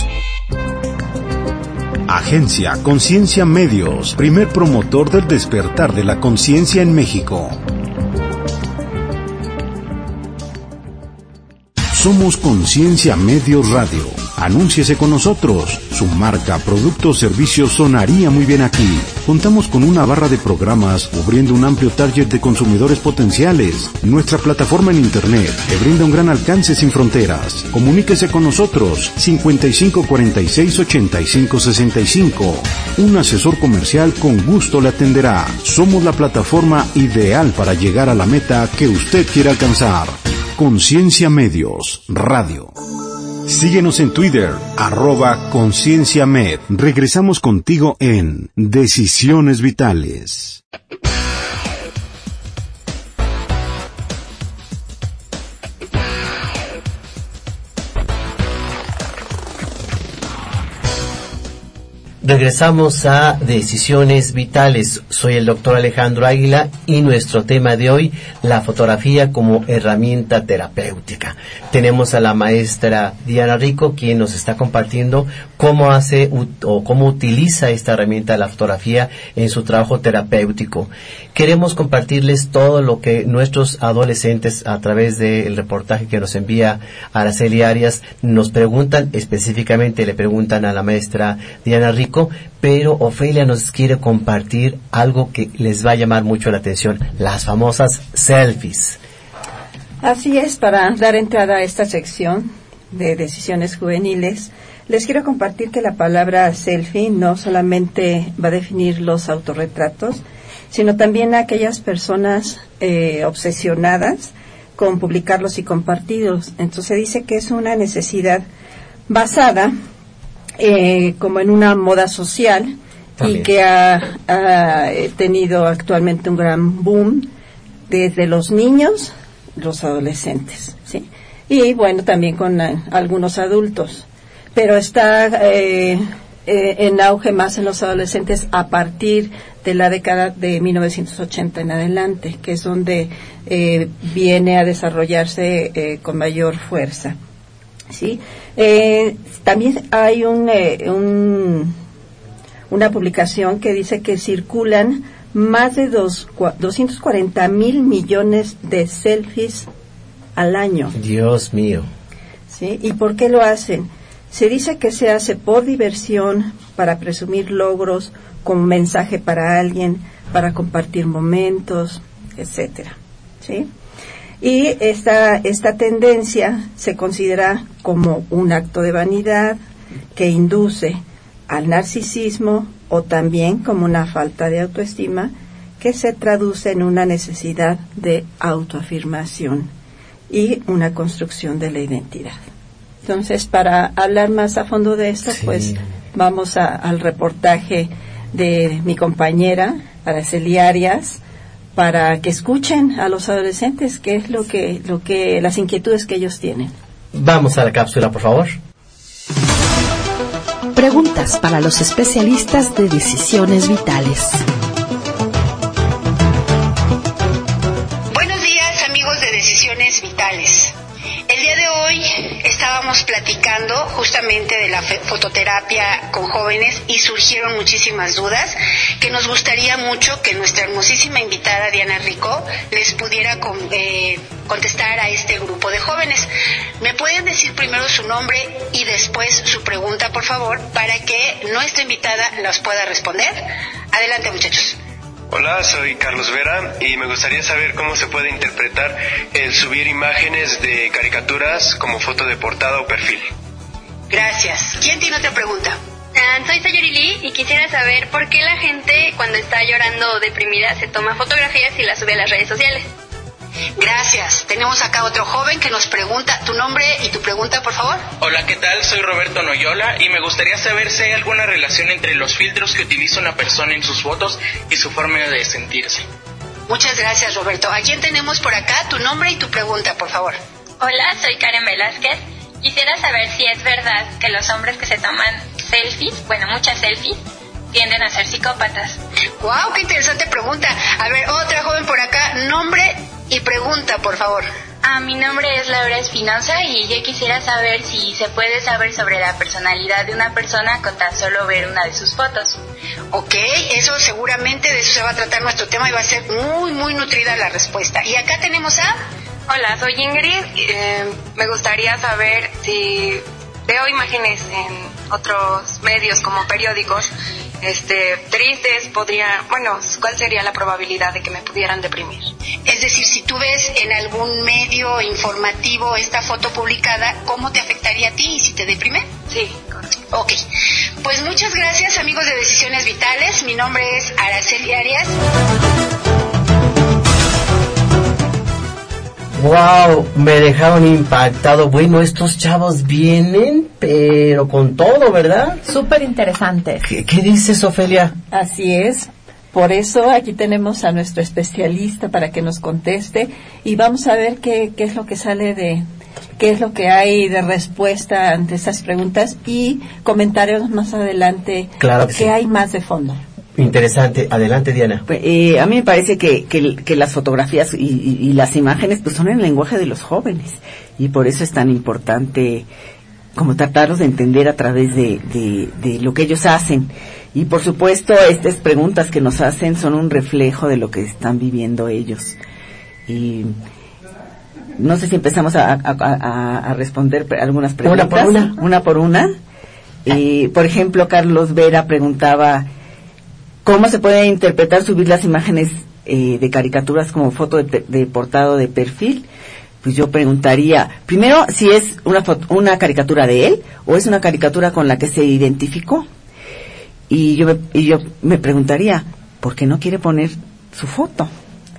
Agencia Conciencia Medios, primer promotor del despertar de la conciencia en México. Somos Conciencia Medios Radio. Anúnciese con nosotros. Su marca, producto o servicio sonaría muy bien aquí. Contamos con una barra de programas cubriendo un amplio target de consumidores potenciales. Nuestra plataforma en internet le brinda un gran alcance sin fronteras. Comuníquese con nosotros. cincuenta y cinco cuarenta y seis ochenta y cinco sesenta y cinco. Un asesor comercial con gusto le atenderá. Somos la plataforma ideal para llegar a la meta que usted quiere alcanzar. Conciencia Medios Radio. Síguenos en Twitter, arroba Conciencia Med. Regresamos contigo en Decisiones Vitales. Regresamos a Decisiones Vitales. Soy el doctor Alejandro Águila y nuestro tema de hoy, la fotografía como herramienta terapéutica. Tenemos a la maestra Diana Rico, quien nos está compartiendo cómo hace o cómo utiliza esta herramienta de la fotografía en su trabajo terapéutico. Queremos compartirles todo lo que nuestros adolescentes, a través del reportaje que nos envía Araceli Arias, nos preguntan, específicamente le preguntan a la maestra Diana Rico, pero Ofelia nos quiere compartir algo que les va a llamar mucho la atención, las famosas selfies. Así es, para dar entrada a esta sección de decisiones juveniles, les quiero compartir que la palabra selfie no solamente va a definir los autorretratos, sino también a aquellas personas eh, obsesionadas con publicarlos y compartirlos. Entonces dice que es una necesidad basada Eh, como en una moda social también, y que ha, ha tenido actualmente un gran boom desde los niños, los adolescentes, ¿sí? Y bueno, también con uh, algunos adultos, pero está eh, eh, en auge más en los adolescentes a partir de la década de mil novecientos ochenta en adelante, que es donde eh, viene a desarrollarse eh, con mayor fuerza. Sí, eh, también hay un, eh, un una publicación que dice que circulan más de dos, doscientos cuarenta mil millones de selfies al año. Dios mío. Sí, ¿y por qué lo hacen? Se dice que se hace por diversión, para presumir logros, como mensaje para alguien, para compartir momentos, etcétera. ¿Sí? Y esta, esta tendencia se considera como un acto de vanidad que induce al narcisismo o también como una falta de autoestima que se traduce en una necesidad de autoafirmación y una construcción de la identidad. Entonces, para hablar más a fondo de esto, sí, pues vamos a, al reportaje de mi compañera Araceli Arias, para que escuchen a los adolescentes qué es lo que, lo que, las inquietudes que ellos tienen. Vamos a la cápsula, por favor. Preguntas para los especialistas de Decisiones Vitales. Buenos días, amigos de Decisiones Vitales. El día de hoy estábamos platicando justamente de la fototerapia con jóvenes y surgieron muchísimas dudas que nos gustaría mucho que nuestra hermosísima invitada Diana Rico les pudiera con, eh, contestar a este grupo de jóvenes. ¿Me pueden decir primero su nombre y después su pregunta, por favor, para que nuestra invitada las pueda responder? Adelante, muchachos. Hola, soy Carlos Vera y me gustaría saber cómo se puede interpretar el subir imágenes de caricaturas como foto de portada o perfil. Gracias. ¿Quién tiene otra pregunta? Uh, soy Sayuri Lee y quisiera saber por qué la gente cuando está llorando o deprimida se toma fotografías y las sube a las redes sociales. Gracias. Tenemos acá otro joven que nos pregunta tu nombre y tu pregunta, por favor. Hola, ¿qué tal? Soy Roberto Noyola y me gustaría saber si hay alguna relación entre los filtros que utiliza una persona en sus fotos y su forma de sentirse. Muchas gracias, Roberto. ¿A quién tenemos por acá? Tu nombre y tu pregunta, por favor. Hola, soy Karen Velázquez. Quisiera saber si es verdad que los hombres que se toman selfies, bueno, muchas selfies, tienden a ser psicópatas. ¡Wow! ¡Qué interesante pregunta! A ver, otra joven por acá. Nombre y pregunta, por favor. Ah, mi nombre es Laura Espinosa y yo quisiera saber si se puede saber sobre la personalidad de una persona con tan solo ver una de sus fotos. Ok, eso seguramente de eso se va a tratar nuestro tema y va a ser muy, muy nutrida la respuesta. Y acá tenemos a... Hola, soy Ingrid. Eh, me gustaría saber si veo imágenes en otros medios como periódicos este tristes, podría, bueno, ¿cuál sería la probabilidad de que me pudieran deprimir? Es decir, si tú ves en algún medio informativo esta foto publicada, ¿cómo te afectaría a ti y si te deprime? Sí, correcto. Ok, pues muchas gracias, amigos de Decisiones Vitales. Mi nombre es Araceli Arias. Wow, me dejaron impactado. Bueno, estos chavos vienen, pero con todo, ¿verdad? Súper interesantes. ¿Qué, qué dices, Ofelia? Así es. Por eso aquí tenemos a nuestro especialista para que nos conteste y vamos a ver qué, qué es lo que sale de, qué es lo que hay de respuesta ante estas preguntas y comentarios más adelante. Claro que qué sí. hay más de fondo. Interesante. Adelante, Diana. Pues, eh, a mí me parece que, que, que las fotografías y, y, y las imágenes pues son el lenguaje de los jóvenes y por eso es tan importante como tratarlos de entender a través de, de, de lo que ellos hacen. Y por supuesto estas preguntas que nos hacen son un reflejo de lo que están viviendo ellos. Y no sé si empezamos a, a, a, a responder algunas preguntas. Una por una. Una por una. Y, por ejemplo, Carlos Vera preguntaba ¿cómo se puede interpretar subir las imágenes eh, de caricaturas como foto de, de portada de perfil? Pues yo preguntaría, primero, si es una foto, una caricatura de él o es una caricatura con la que se identificó. Y yo me, y yo me preguntaría, ¿por qué no quiere poner su foto?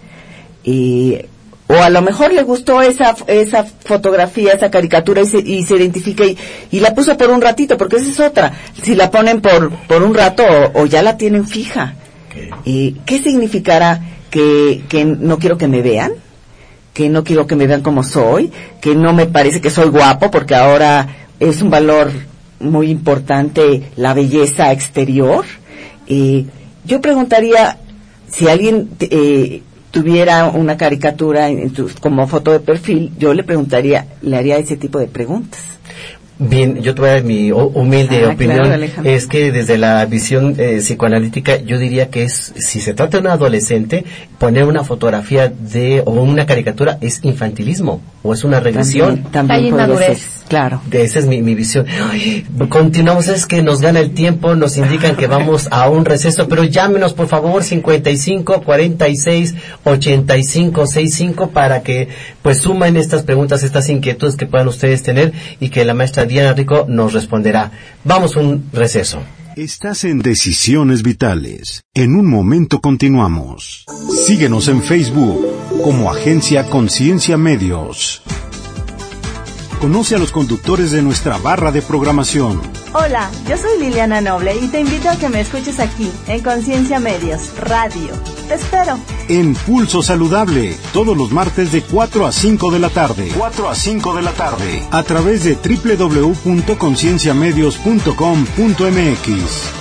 Y, o a lo mejor le gustó esa esa fotografía, esa caricatura y se, y se identifica y, y la puso por un ratito, porque esa es otra. Si la ponen por por un rato o, o ya la tienen fija. Okay. Eh, ¿Qué significará que, que no quiero que me vean? Que no quiero que me vean como soy, que no me parece que soy guapo, porque ahora es un valor muy importante la belleza exterior. Eh, yo preguntaría si alguien... Eh, tuviera una caricatura en tu, como foto de perfil, yo le preguntaría, le haría ese tipo de preguntas. Bien, yo te voy a dar mi humilde ah, opinión, claro, es que desde la visión eh, psicoanalítica yo diría que es, si se trata de un adolescente, poner una fotografía de, o una caricatura es infantilismo, o es una regresión. También, también hay inmadurez. Claro. Esa es mi, mi visión. Ay, continuamos, es que nos gana el tiempo, nos indican que vamos a un receso, pero llámenos por favor cincuenta y cinco, cuarenta y seis, ochenta y cinco, sesenta y cinco para que pues sumen estas preguntas, estas inquietudes que puedan ustedes tener y que la maestra Diana Rico nos responderá. Vamos a un receso. Estás en Decisiones Vitales. En un momento continuamos. Síguenos en Facebook como Agencia Conciencia Medios. Conoce a los conductores de nuestra barra de programación. Hola, yo soy Liliana Noble y te invito a que me escuches aquí, en Conciencia Medios, Radio. Te espero. En Pulso Saludable, todos los martes de cuatro a cinco de la tarde. cuatro a cinco de la tarde. A través de doble u doble u doble u punto conciencia medios punto com punto m x.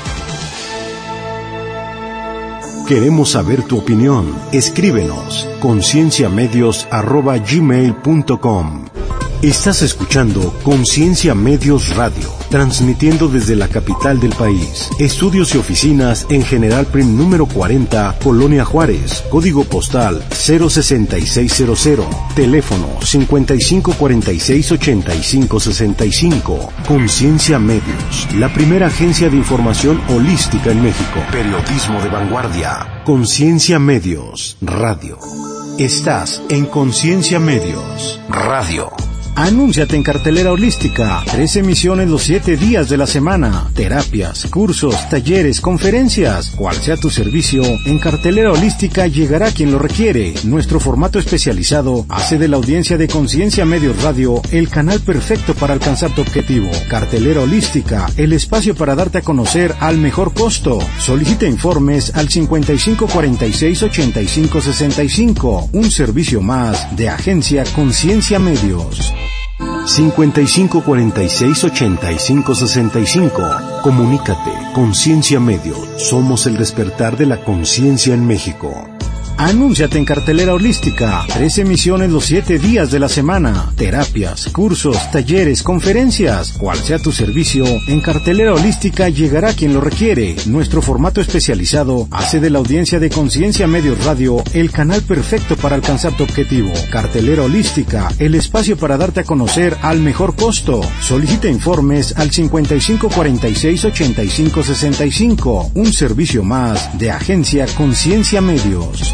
Queremos saber tu opinión. Escríbenos concienciamedios arroba gmail punto com. Estás escuchando Conciencia Medios Radio, transmitiendo desde la capital del país. Estudios y oficinas en General Prim número cuarenta, Colonia Juárez, código postal cero sesenta y seis cero cero, teléfono cincuenta y cinco cuarenta y seis ochenta y cinco sesenta y cinco. Conciencia Medios, la primera agencia de información holística en México. Periodismo de vanguardia. Conciencia Medios Radio. Estás en Conciencia Medios Radio. Anúnciate en Cartelera Holística. Tres emisiones los siete días de la semana. Terapias, cursos, talleres, conferencias. Cual sea tu servicio, en Cartelera Holística llegará quien lo requiere. Nuestro formato especializado hace de la audiencia de Conciencia Medios Radio el canal perfecto para alcanzar tu objetivo. Cartelera Holística, el espacio para darte a conocer al mejor costo. Solicita informes al cincuenta y cinco cuarenta y seis ochenta y cinco sesenta y cinco. Un servicio más de Agencia Conciencia Medios. cincuenta y cinco cuarenta y seis ochenta y cinco sesenta y cinco. Comunícate. Conciencia Medios. Somos el despertar de la conciencia en México. Anúnciate en Cartelera Holística. Tres emisiones los siete días de la semana. Terapias, cursos, talleres, conferencias. Cual sea tu servicio, en Cartelera Holística llegará quien lo requiere. Nuestro formato especializado hace de la audiencia de Conciencia Medios Radio el canal perfecto para alcanzar tu objetivo. Cartelera Holística, el espacio para darte a conocer al mejor costo. Solicita informes al cincuenta y cinco cuarenta y seis ochenta y cinco sesenta y cinco. Un servicio más de Agencia Conciencia Medios.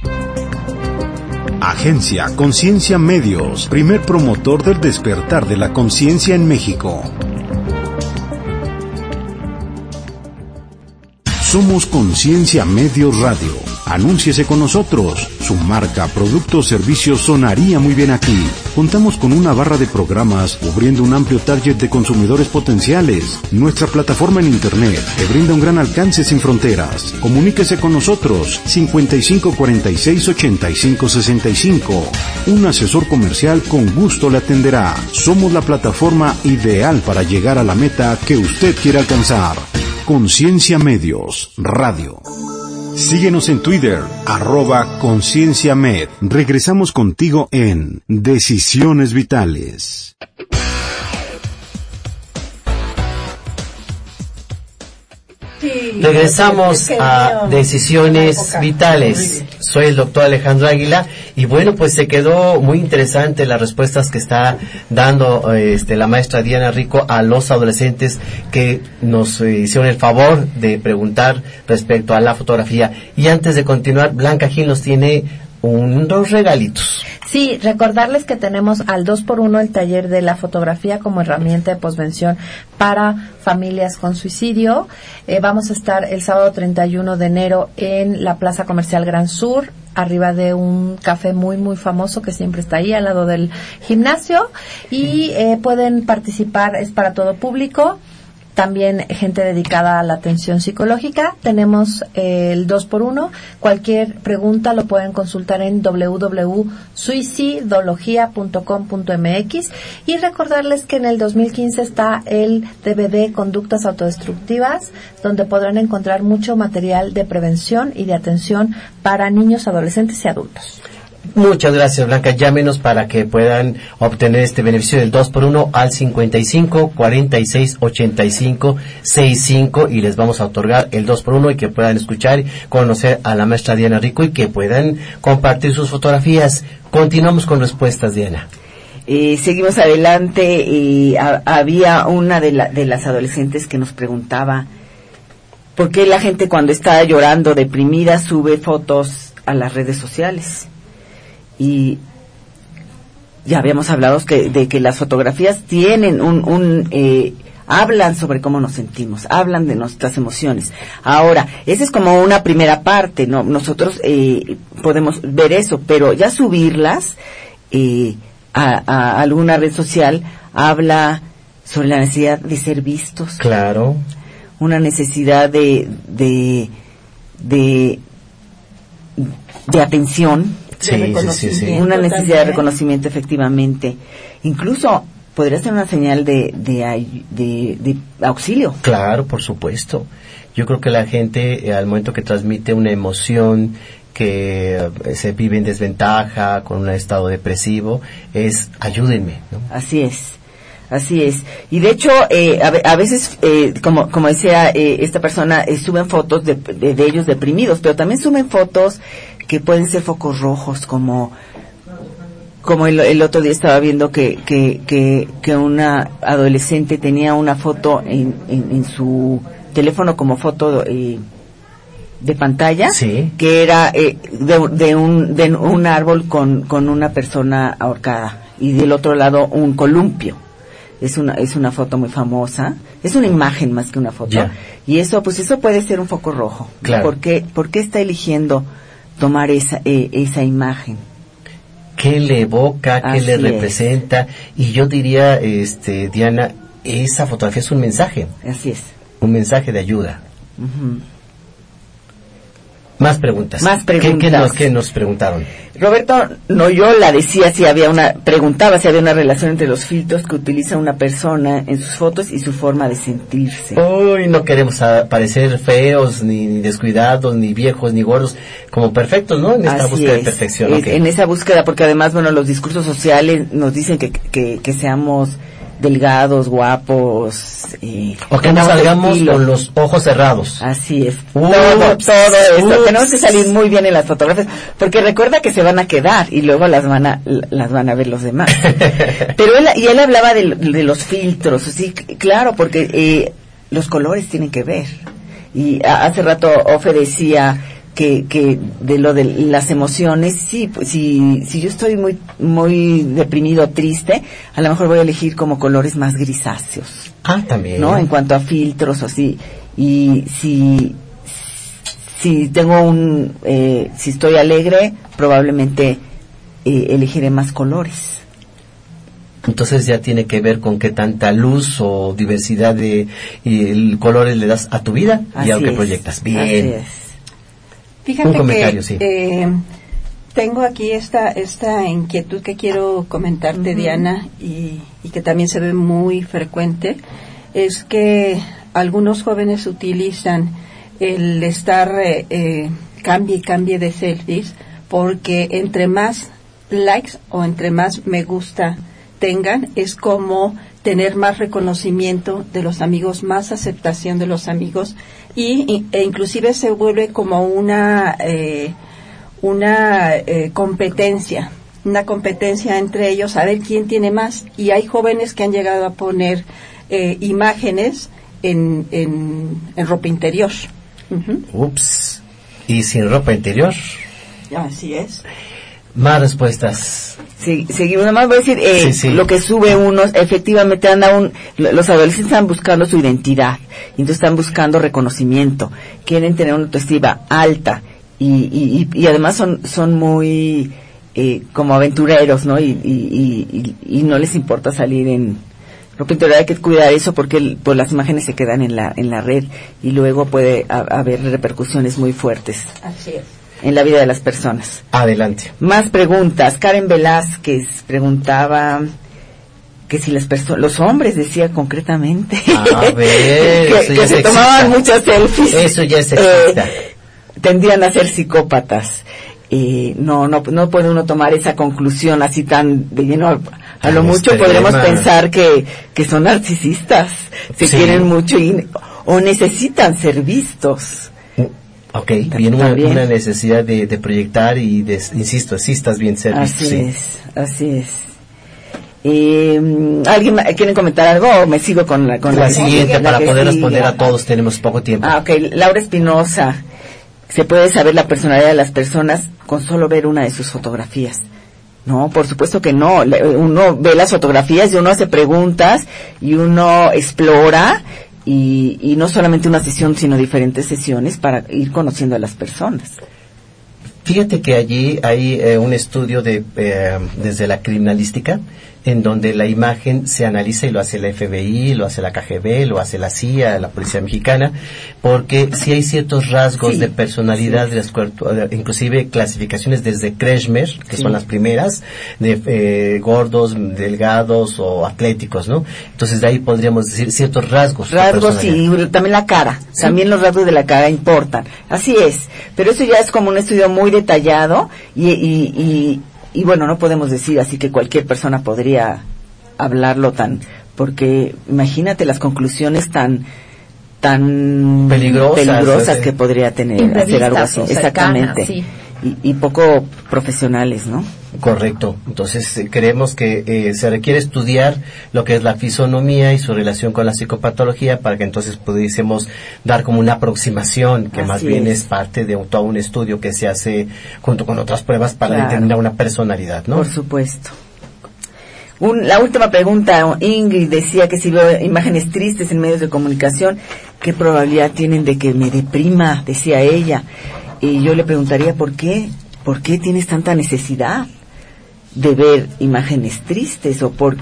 Agencia Conciencia Medios, primer promotor del despertar de la conciencia en México. Somos Conciencia Medios Radio. Anúnciese con nosotros. Su marca, producto o servicio sonaría muy bien aquí. Contamos con una barra de programas cubriendo un amplio target de consumidores potenciales. Nuestra plataforma en internet te brinda un gran alcance sin fronteras. Comuníquese con nosotros. cincuenta y cinco cuarenta y seis ochenta y cinco sesenta y cinco. Un asesor comercial con gusto le atenderá. Somos la plataforma ideal para llegar a la meta que usted quiere alcanzar. Conciencia Medios Radio. Síguenos en Twitter, arroba Conciencia Med. Regresamos contigo en Decisiones Vitales. Regresamos a Decisiones Vitales. Soy el doctor Alejandro Águila y bueno, pues se quedó muy interesante las respuestas que está dando este, la maestra Diana Rico a los adolescentes que nos eh, hicieron el favor de preguntar respecto a la fotografía. Y antes de continuar, Blanca Gil nos tiene unos regalitos. Sí, recordarles que tenemos al dos por uno el taller de la fotografía como herramienta de posvención para familias con suicidio. Eh, vamos a estar el sábado treinta y uno de enero en la Plaza Comercial Gran Sur, arriba de un café muy muy famoso que siempre está ahí al lado del gimnasio, y eh, pueden participar, es para todo público. También gente dedicada a la atención psicológica. Tenemos eh, el dos por uno. Cualquier pregunta lo pueden consultar en doble u doble u punto suicidología punto com punto m x. Y recordarles que en el dos mil quince está el D V D Conductas Autodestructivas, donde podrán encontrar mucho material de prevención y de atención para niños, adolescentes y adultos. Muchas gracias, Blanca. Llámenos para que puedan obtener este beneficio del dos por uno al cincuenta y cinco cuarenta y seis ochenta y cinco sesenta y cinco y les vamos a otorgar el dos por uno y que puedan escuchar, conocer a la maestra Diana Rico y que puedan compartir sus fotografías. Continuamos con respuestas, Diana. Eh, seguimos adelante. Y a, había una de, la, de las adolescentes que nos preguntaba por qué la gente cuando está llorando, deprimida, sube fotos a las redes sociales. Y ya habíamos hablado que, de que las fotografías tienen un, un eh, hablan sobre cómo nos sentimos, hablan de nuestras emociones. Ahora, esa es como una primera parte, ¿no? Nosotros eh, podemos ver eso, pero ya subirlas eh, a, a alguna red social habla sobre la necesidad de ser vistos. Claro. Una necesidad de de de, de atención. Sí, sí, sí, una necesidad de reconocimiento, efectivamente. Incluso podría ser una señal de, de, de, de auxilio. Claro, por supuesto. Yo creo que la gente, eh, al momento que transmite una emoción que eh, se vive en desventaja, con un estado depresivo, es ayúdenme, ¿no? Así es. Así es. Y de hecho, eh, a, a veces, eh, como como decía eh, esta persona, eh, suben fotos de, de, de ellos deprimidos, pero también suben fotos que pueden ser focos rojos, como como el, el otro día estaba viendo que que que, que una adolescente tenía una foto en, en, en su teléfono como foto eh, de pantalla, sí, que era eh, de, de un de un árbol con con una persona ahorcada. y del otro lado un columpio. Es una es una foto muy famosa, es una imagen más que una foto. Yeah. Y eso pues eso puede ser un foco rojo. Claro. ¿Por qué, por qué está eligiendo tomar esa eh, esa imagen? ¿Qué le evoca? ¿Qué Así le representa? Es. Y yo diría, este, Diana, esa fotografía es un mensaje. Así es. Un mensaje de ayuda. Uh-huh. Más preguntas. Más preguntas. ¿Qué, qué, nos, qué nos preguntaron? Roberto Noyola decía si había una, preguntaba si había una relación entre los filtros que utiliza una persona en sus fotos y su forma de sentirse. Uy, no queremos parecer feos, ni, ni descuidados, ni viejos, ni gordos, como perfectos, ¿no? En esta Así búsqueda es, de perfección. Es, okay. En esa búsqueda, porque además, bueno, los discursos sociales nos dicen que, que, que seamos delgados, guapos, eh, o que no salgamos con los ojos cerrados. Así es. Uh, todo, todo esto. Uh, Tenemos que salir muy bien en las fotografías, porque recuerda que se van a quedar y luego las van a, las van a ver los demás. Pero él, y él hablaba de, de los filtros, sí, claro, porque eh, los colores tienen que ver. Y a, hace rato Ofe decía que, que de lo de las emociones, sí, pues si, si yo estoy muy, muy deprimido, triste, a lo mejor voy a elegir como colores más grisáceos. Ah, también. ¿No? En cuanto a filtros o así. Y si, si tengo un, eh, si estoy alegre, probablemente eh, elegiré más colores. Entonces ya tiene que ver con qué tanta luz o diversidad de y colores le das a tu vida Así y a lo que es. proyectas. Bien. Así es. Fíjate un comentario, que sí. eh, tengo aquí esta esta inquietud que quiero comentarte, uh-huh. Diana, y, y que también se ve muy frecuente, es que algunos jóvenes utilizan el estar eh, eh, cambie y cambie de selfies, porque entre más likes o entre más me gusta tengan, es como tener más reconocimiento de los amigos, más aceptación de los amigos, y e inclusive se vuelve como una eh, una eh, competencia, una competencia entre ellos a ver quién tiene más. Y hay jóvenes que han llegado a poner eh, imágenes en, en, en ropa interior. Uh-huh. Ups. ¿Y sin ropa interior? Así es. Más respuestas. Sí, seguimos. Nada más voy a decir, eh, sí, sí. lo que sube unos, efectivamente anda un, los adolescentes están buscando su identidad, y entonces están buscando reconocimiento, quieren tener una autoestima alta, y, y, y, y además son, son muy, eh, como aventureros, ¿no? Y, y, y, y no les importa salir en ropa interior. Hay que cuidar eso porque el, pues las imágenes se quedan en la, en la red, y luego puede a, haber repercusiones muy fuertes. Así es. En la vida de las personas. Adelante. Más preguntas. Karen Velázquez preguntaba que si las personas, los hombres, decía concretamente, a ver, que, que se tomaban muchas selfies. Eso ya es sexista. Eh, tendían a ser psicópatas. Eh, no, no, no puede uno tomar esa conclusión así tan de lleno. A, a lo mucho podremos pensar que, que son narcisistas, se sí. quieren mucho y, o necesitan ser vistos. Ok, bien una, una necesidad de, de proyectar y de, insisto, así estás bien servido. Así sí. es, así es. Eh, ¿Alguien quiere comentar algo o me sigo con la con la, la siguiente? La para poder sigue. responder a todos tenemos poco tiempo. Ah, ok. Laura Espinosa, ¿se puede saber la personalidad de las personas con solo ver una de sus fotografías? No, por supuesto que no. Uno ve las fotografías y uno hace preguntas y uno explora. Y, y no solamente una sesión, sino diferentes sesiones para ir conociendo a las personas. Fíjate que allí hay eh, un estudio de eh, desde la criminalística, en donde la imagen se analiza y lo hace la F B I, lo hace la K G B, lo hace la C I A, la Policía Mexicana, porque sí hay ciertos rasgos sí, de personalidad, sí. de las cuerpo, inclusive clasificaciones desde Kretschmer, que sí. son las primeras, de eh, gordos, delgados o atléticos, ¿no? Entonces de ahí podríamos decir ciertos rasgos. Rasgos y también la cara, sí. también los rasgos de la cara importan. Así es, pero eso ya es como un estudio muy detallado y, y, y Y bueno, no podemos decir así que cualquier persona podría hablarlo tan, porque imagínate las conclusiones tan tan peligrosas, peligrosas que podría tener hacer algo así, exactamente, sí. y, y poco profesionales, ¿no? Correcto. Entonces eh, creemos que eh, se requiere estudiar lo que es la fisonomía y su relación con la psicopatología para que entonces pudiésemos dar como una aproximación que Así más bien es. es parte de un, todo un estudio que se hace junto con otras pruebas para claro. determinar una personalidad, ¿no? Por supuesto. Un, la última pregunta, Ingrid decía que si veo imágenes tristes en medios de comunicación, ¿qué probabilidad tienen de que me deprima? Decía ella. Y yo le preguntaría, ¿por qué? ¿Por qué tienes tanta necesidad de ver imágenes tristes? ¿O por,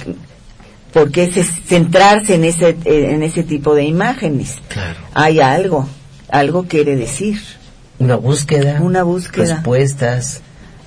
por qué se, centrarse en ese, en ese tipo de imágenes? Claro. Hay algo, algo quiere decir. Una búsqueda. Una búsqueda. Respuestas.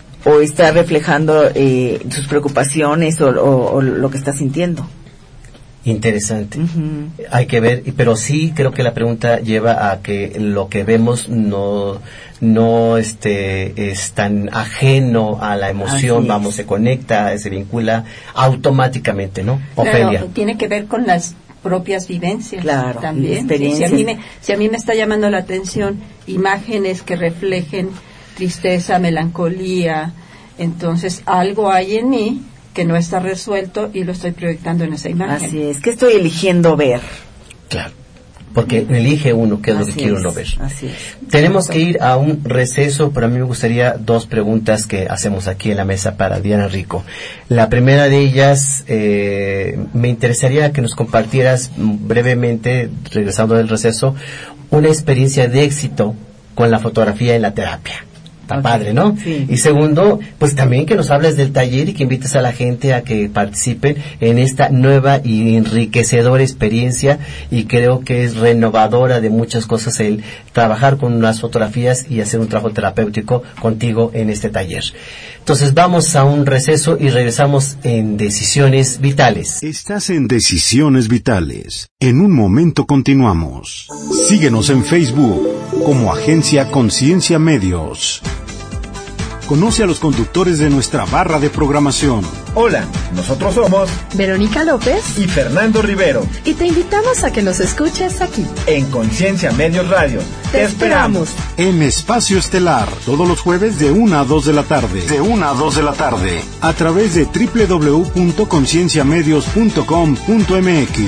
O está reflejando eh, sus preocupaciones o, o, o lo que está sintiendo. Interesante. Uh-huh. Hay que ver, pero sí creo que la pregunta lleva a que lo que vemos no no este es tan ajeno a la emoción, vamos, se conecta, se vincula automáticamente, ¿no? Ofelia. Claro, tiene que ver con las propias vivencias, claro, también. Sí, si a mí me si a mí me está llamando la atención imágenes que reflejen tristeza, melancolía, entonces algo hay en mí que no está resuelto y lo estoy proyectando en esa imagen. Así es, que estoy eligiendo ver. Claro, porque elige uno qué es así lo que quiere es, uno ver. Así es. Tenemos que ir a un receso, pero a mí me gustaría dos preguntas que hacemos aquí en la mesa para Diana Rico. La primera de ellas, eh, me interesaría que nos compartieras brevemente, regresando del receso, una experiencia de éxito con la fotografía en la terapia. Está okay. Padre, ¿no? Sí. Y segundo, pues también que nos hables del taller y que invites a la gente a que participen en esta nueva y enriquecedora experiencia, y creo que es renovadora de muchas cosas el trabajar con las fotografías y hacer un trabajo terapéutico contigo en este taller. Entonces vamos a un receso y regresamos en Decisiones Vitales. Estás en Decisiones Vitales. En un momento continuamos. Síguenos en Facebook como Agencia Conciencia Medios. Conoce a los conductores de nuestra barra de programación. Hola, nosotros somos Verónica López y Fernando Rivero. Y te invitamos a que nos escuches aquí, en Conciencia Medios Radio. Te, te esperamos. En Espacio Estelar, todos los jueves de una a dos de la tarde. De una a dos de la tarde. A través de doble u doble u doble u punto conciencia medios punto com punto m x.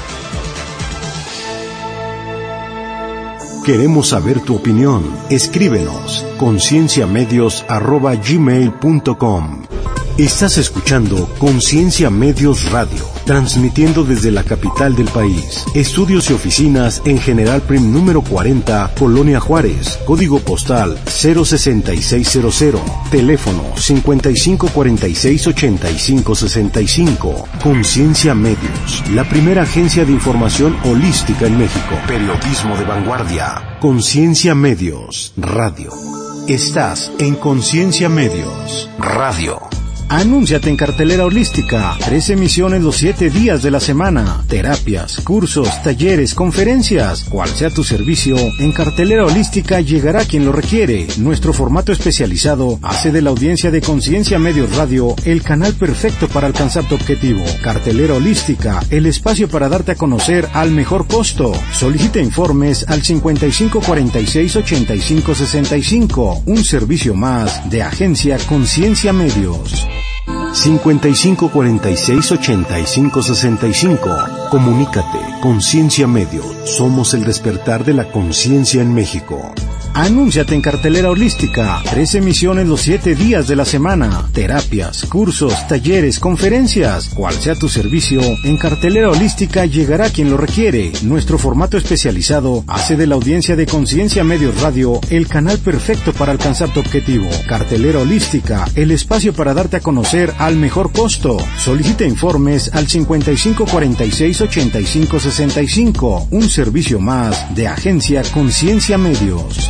Queremos saber tu opinión. Escríbenos concienciamedios arroba gmail punto com. Estás escuchando Conciencia Medios Radio, transmitiendo desde la capital del país. Estudios y oficinas en General Prim número cuarenta, Colonia Juárez, código postal cero sesenta y seis cero cero, teléfono cincuenta y cinco cuarenta y seis ochenta y cinco sesenta y cinco. Conciencia Medios, la primera agencia de información holística en México. Periodismo de vanguardia. Conciencia Medios Radio. Estás en Conciencia Medios Radio. Anúnciate en cartelera holística. Tres emisiones los siete días de la semana. Terapias, cursos, talleres, conferencias. Cual sea tu servicio, en cartelera holística llegará quien lo requiere. Nuestro formato especializado hace de la audiencia de Conciencia Medios Radio el canal perfecto para alcanzar tu objetivo. Cartelera holística, el espacio para darte a conocer al mejor costo. Solicita informes al cincuenta y cinco cuarenta y seis ochenta y cinco sesenta y cinco. Un servicio más de Agencia Conciencia Medios. cincuenta y cinco cuarenta y seis ochenta y cinco sesenta y cinco. Comunícate. Conciencia Medios. Somos el despertar de la conciencia en México. Anúnciate en cartelera holística. Tres emisiones los siete días de la semana. Terapias, cursos, talleres, conferencias. Cual sea tu servicio, en cartelera holística llegará quien lo requiere. Nuestro formato especializado hace de la audiencia de Conciencia Medios Radio el canal perfecto para alcanzar tu objetivo. Cartelera holística, el espacio para darte a conocer al mejor costo. Solicita informes al cincuenta y cinco cuarenta y seis ochenta y cinco sesenta y cinco. Un servicio más de Agencia Conciencia Medios.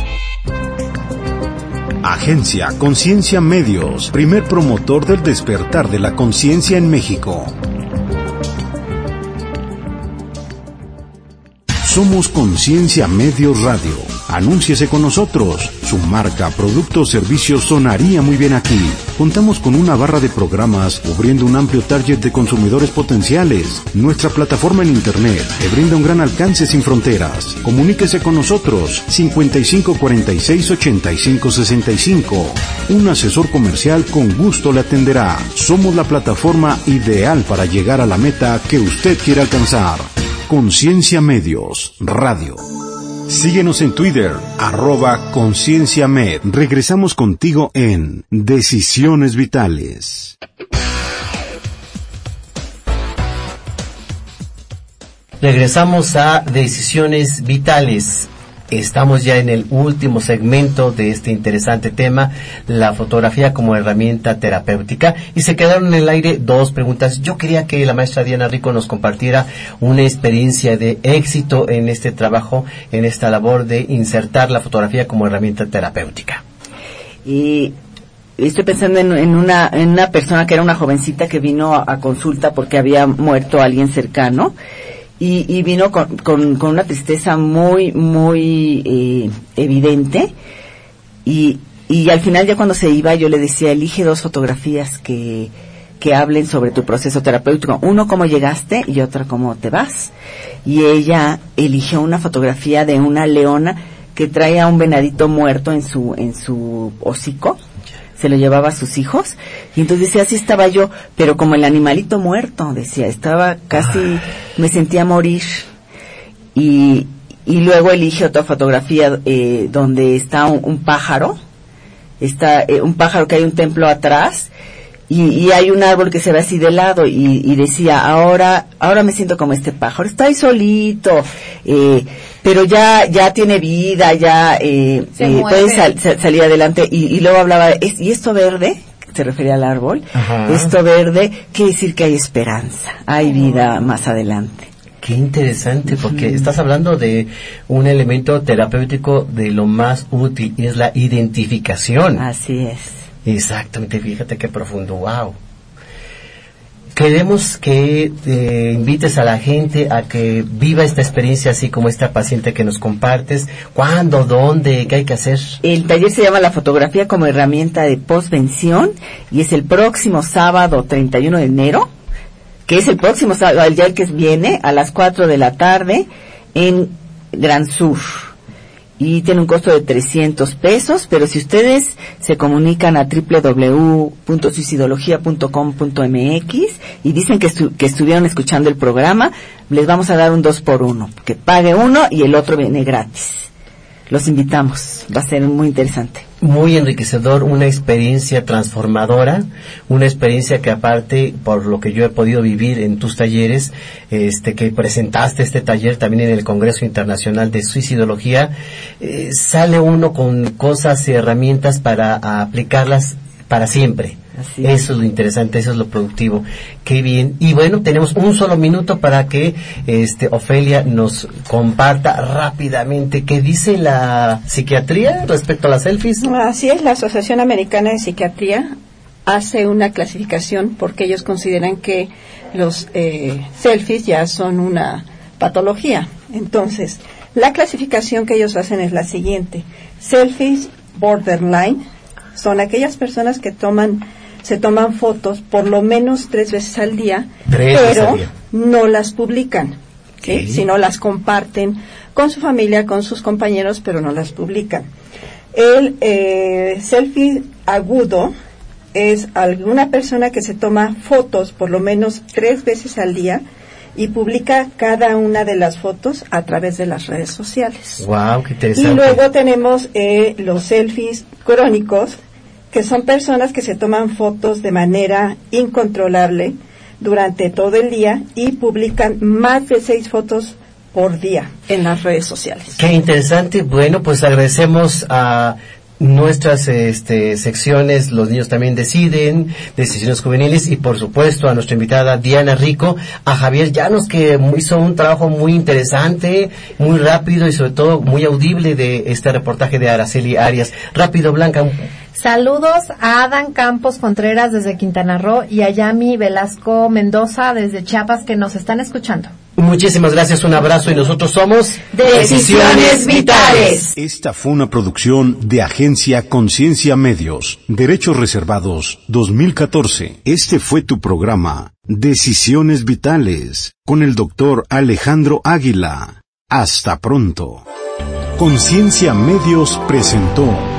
Agencia Conciencia Medios, primer promotor del despertar de la conciencia en México. Somos Conciencia Medios Radio. Anúnciese con nosotros. Su marca, producto o servicio sonaría muy bien aquí. Contamos con una barra de programas cubriendo un amplio target de consumidores potenciales. Nuestra plataforma en internet te brinda un gran alcance sin fronteras. Comuníquese con nosotros. cincuenta y cinco cuarenta y seis ochenta y cinco sesenta y cinco. Un asesor comercial con gusto le atenderá. Somos la plataforma ideal para llegar a la meta que usted quiere alcanzar. Conciencia Medios Radio. Síguenos en Twitter, arroba Conciencia Med. Regresamos contigo en Decisiones Vitales. Regresamos a Decisiones Vitales. Estamos ya en el último segmento de este interesante tema, la fotografía como herramienta terapéutica, y se quedaron en el aire dos preguntas. Yo quería que la maestra Diana Rico nos compartiera una experiencia de éxito en este trabajo, en esta labor de insertar la fotografía como herramienta terapéutica. Y estoy pensando en, en una en una persona que era una jovencita que vino a, a consulta porque había muerto alguien cercano. Y, y vino con, con, con una tristeza muy, muy eh, evidente. Y, y al final, ya cuando se iba, yo le decía, elige dos fotografías que, que hablen sobre tu proceso terapéutico. Uno, cómo llegaste, y otra, cómo te vas. Y ella eligió una fotografía de una leona que trae a un venadito muerto en su, en su hocico. Se lo llevaba a sus hijos, y entonces decía, así estaba yo, pero como el animalito muerto, decía, estaba casi, me sentía morir. Y, y luego elige otra fotografía eh, donde está un, un pájaro, está eh, un pájaro que hay un templo atrás, y, y hay un árbol que se ve así de lado, y, y decía, ahora, ahora me siento como este pájaro, está ahí solito, eh, pero ya ya tiene vida, ya eh, eh, puede sal, sal, salir adelante. Y, y luego hablaba, es, y esto verde, se refería al árbol, Ajá. esto verde quiere decir que hay esperanza, hay vida más adelante. Qué interesante, porque uh-huh. estás hablando de un elemento terapéutico de lo más útil, y es la identificación. Así es. Exactamente, fíjate qué profundo, wow. Queremos que eh, invites a la gente a que viva esta experiencia así como esta paciente que nos compartes. ¿Cuándo? ¿Dónde? ¿Qué hay que hacer? El taller se llama La Fotografía como Herramienta de Postvención, y es el próximo sábado treinta y uno de enero, que es el próximo sábado, el día que viene, a las cuatro de la tarde, en Gran Sur. Y tiene un costo de trescientos pesos, pero si ustedes se comunican a doble u doble u doble u punto suicidología punto com punto m x y dicen que, estu- que estuvieron escuchando el programa, les vamos a dar un dos por uno, que pague uno y el otro viene gratis. Los invitamos, va a ser muy interesante. Muy enriquecedor, una experiencia transformadora, una experiencia que aparte, por lo que yo he podido vivir en tus talleres, este que presentaste este taller también en el Congreso Internacional de Suicidología, eh, sale uno con cosas y herramientas para aplicarlas para siempre. Así es. Eso es lo interesante, eso es lo productivo. Qué bien. Y bueno, tenemos un solo minuto para que este Ofelia nos comparta rápidamente qué dice la psiquiatría respecto a las selfies. Así es, la Asociación Americana de Psiquiatría hace una clasificación porque ellos consideran que los eh, selfies ya son una patología. Entonces, la clasificación que ellos hacen es la siguiente: selfies borderline son aquellas personas que toman se toman fotos por lo menos tres veces al día, tres pero al día. no las publican, ¿sí? Sino las comparten con su familia, con sus compañeros, pero no las publican. El eh, selfie agudo es alguna persona que se toma fotos por lo menos tres veces al día y publica cada una de las fotos a través de las redes sociales. Wow, qué interesante. Y luego tenemos eh, los selfies crónicos, que son personas que se toman fotos de manera incontrolable durante todo el día y publican más de seis fotos por día en las redes sociales. Qué interesante. Bueno, pues agradecemos a nuestras este, secciones Los Niños También Deciden, Decisiones Juveniles, y por supuesto a nuestra invitada Diana Rico, a Javier Llanos, que hizo un trabajo muy interesante, muy rápido y sobre todo muy audible de este reportaje de Araceli Arias. Rápido, Blanca. Saludos a Adán Campos Contreras desde Quintana Roo y a Yami Velasco Mendoza desde Chiapas, que nos están escuchando. Muchísimas gracias, un abrazo, y nosotros somos Decisiones Vitales. Esta fue una producción de Agencia Conciencia Medios, Derechos Reservados dos mil catorce. Este fue tu programa Decisiones Vitales con el doctor Alejandro Águila. Hasta pronto. Conciencia Medios presentó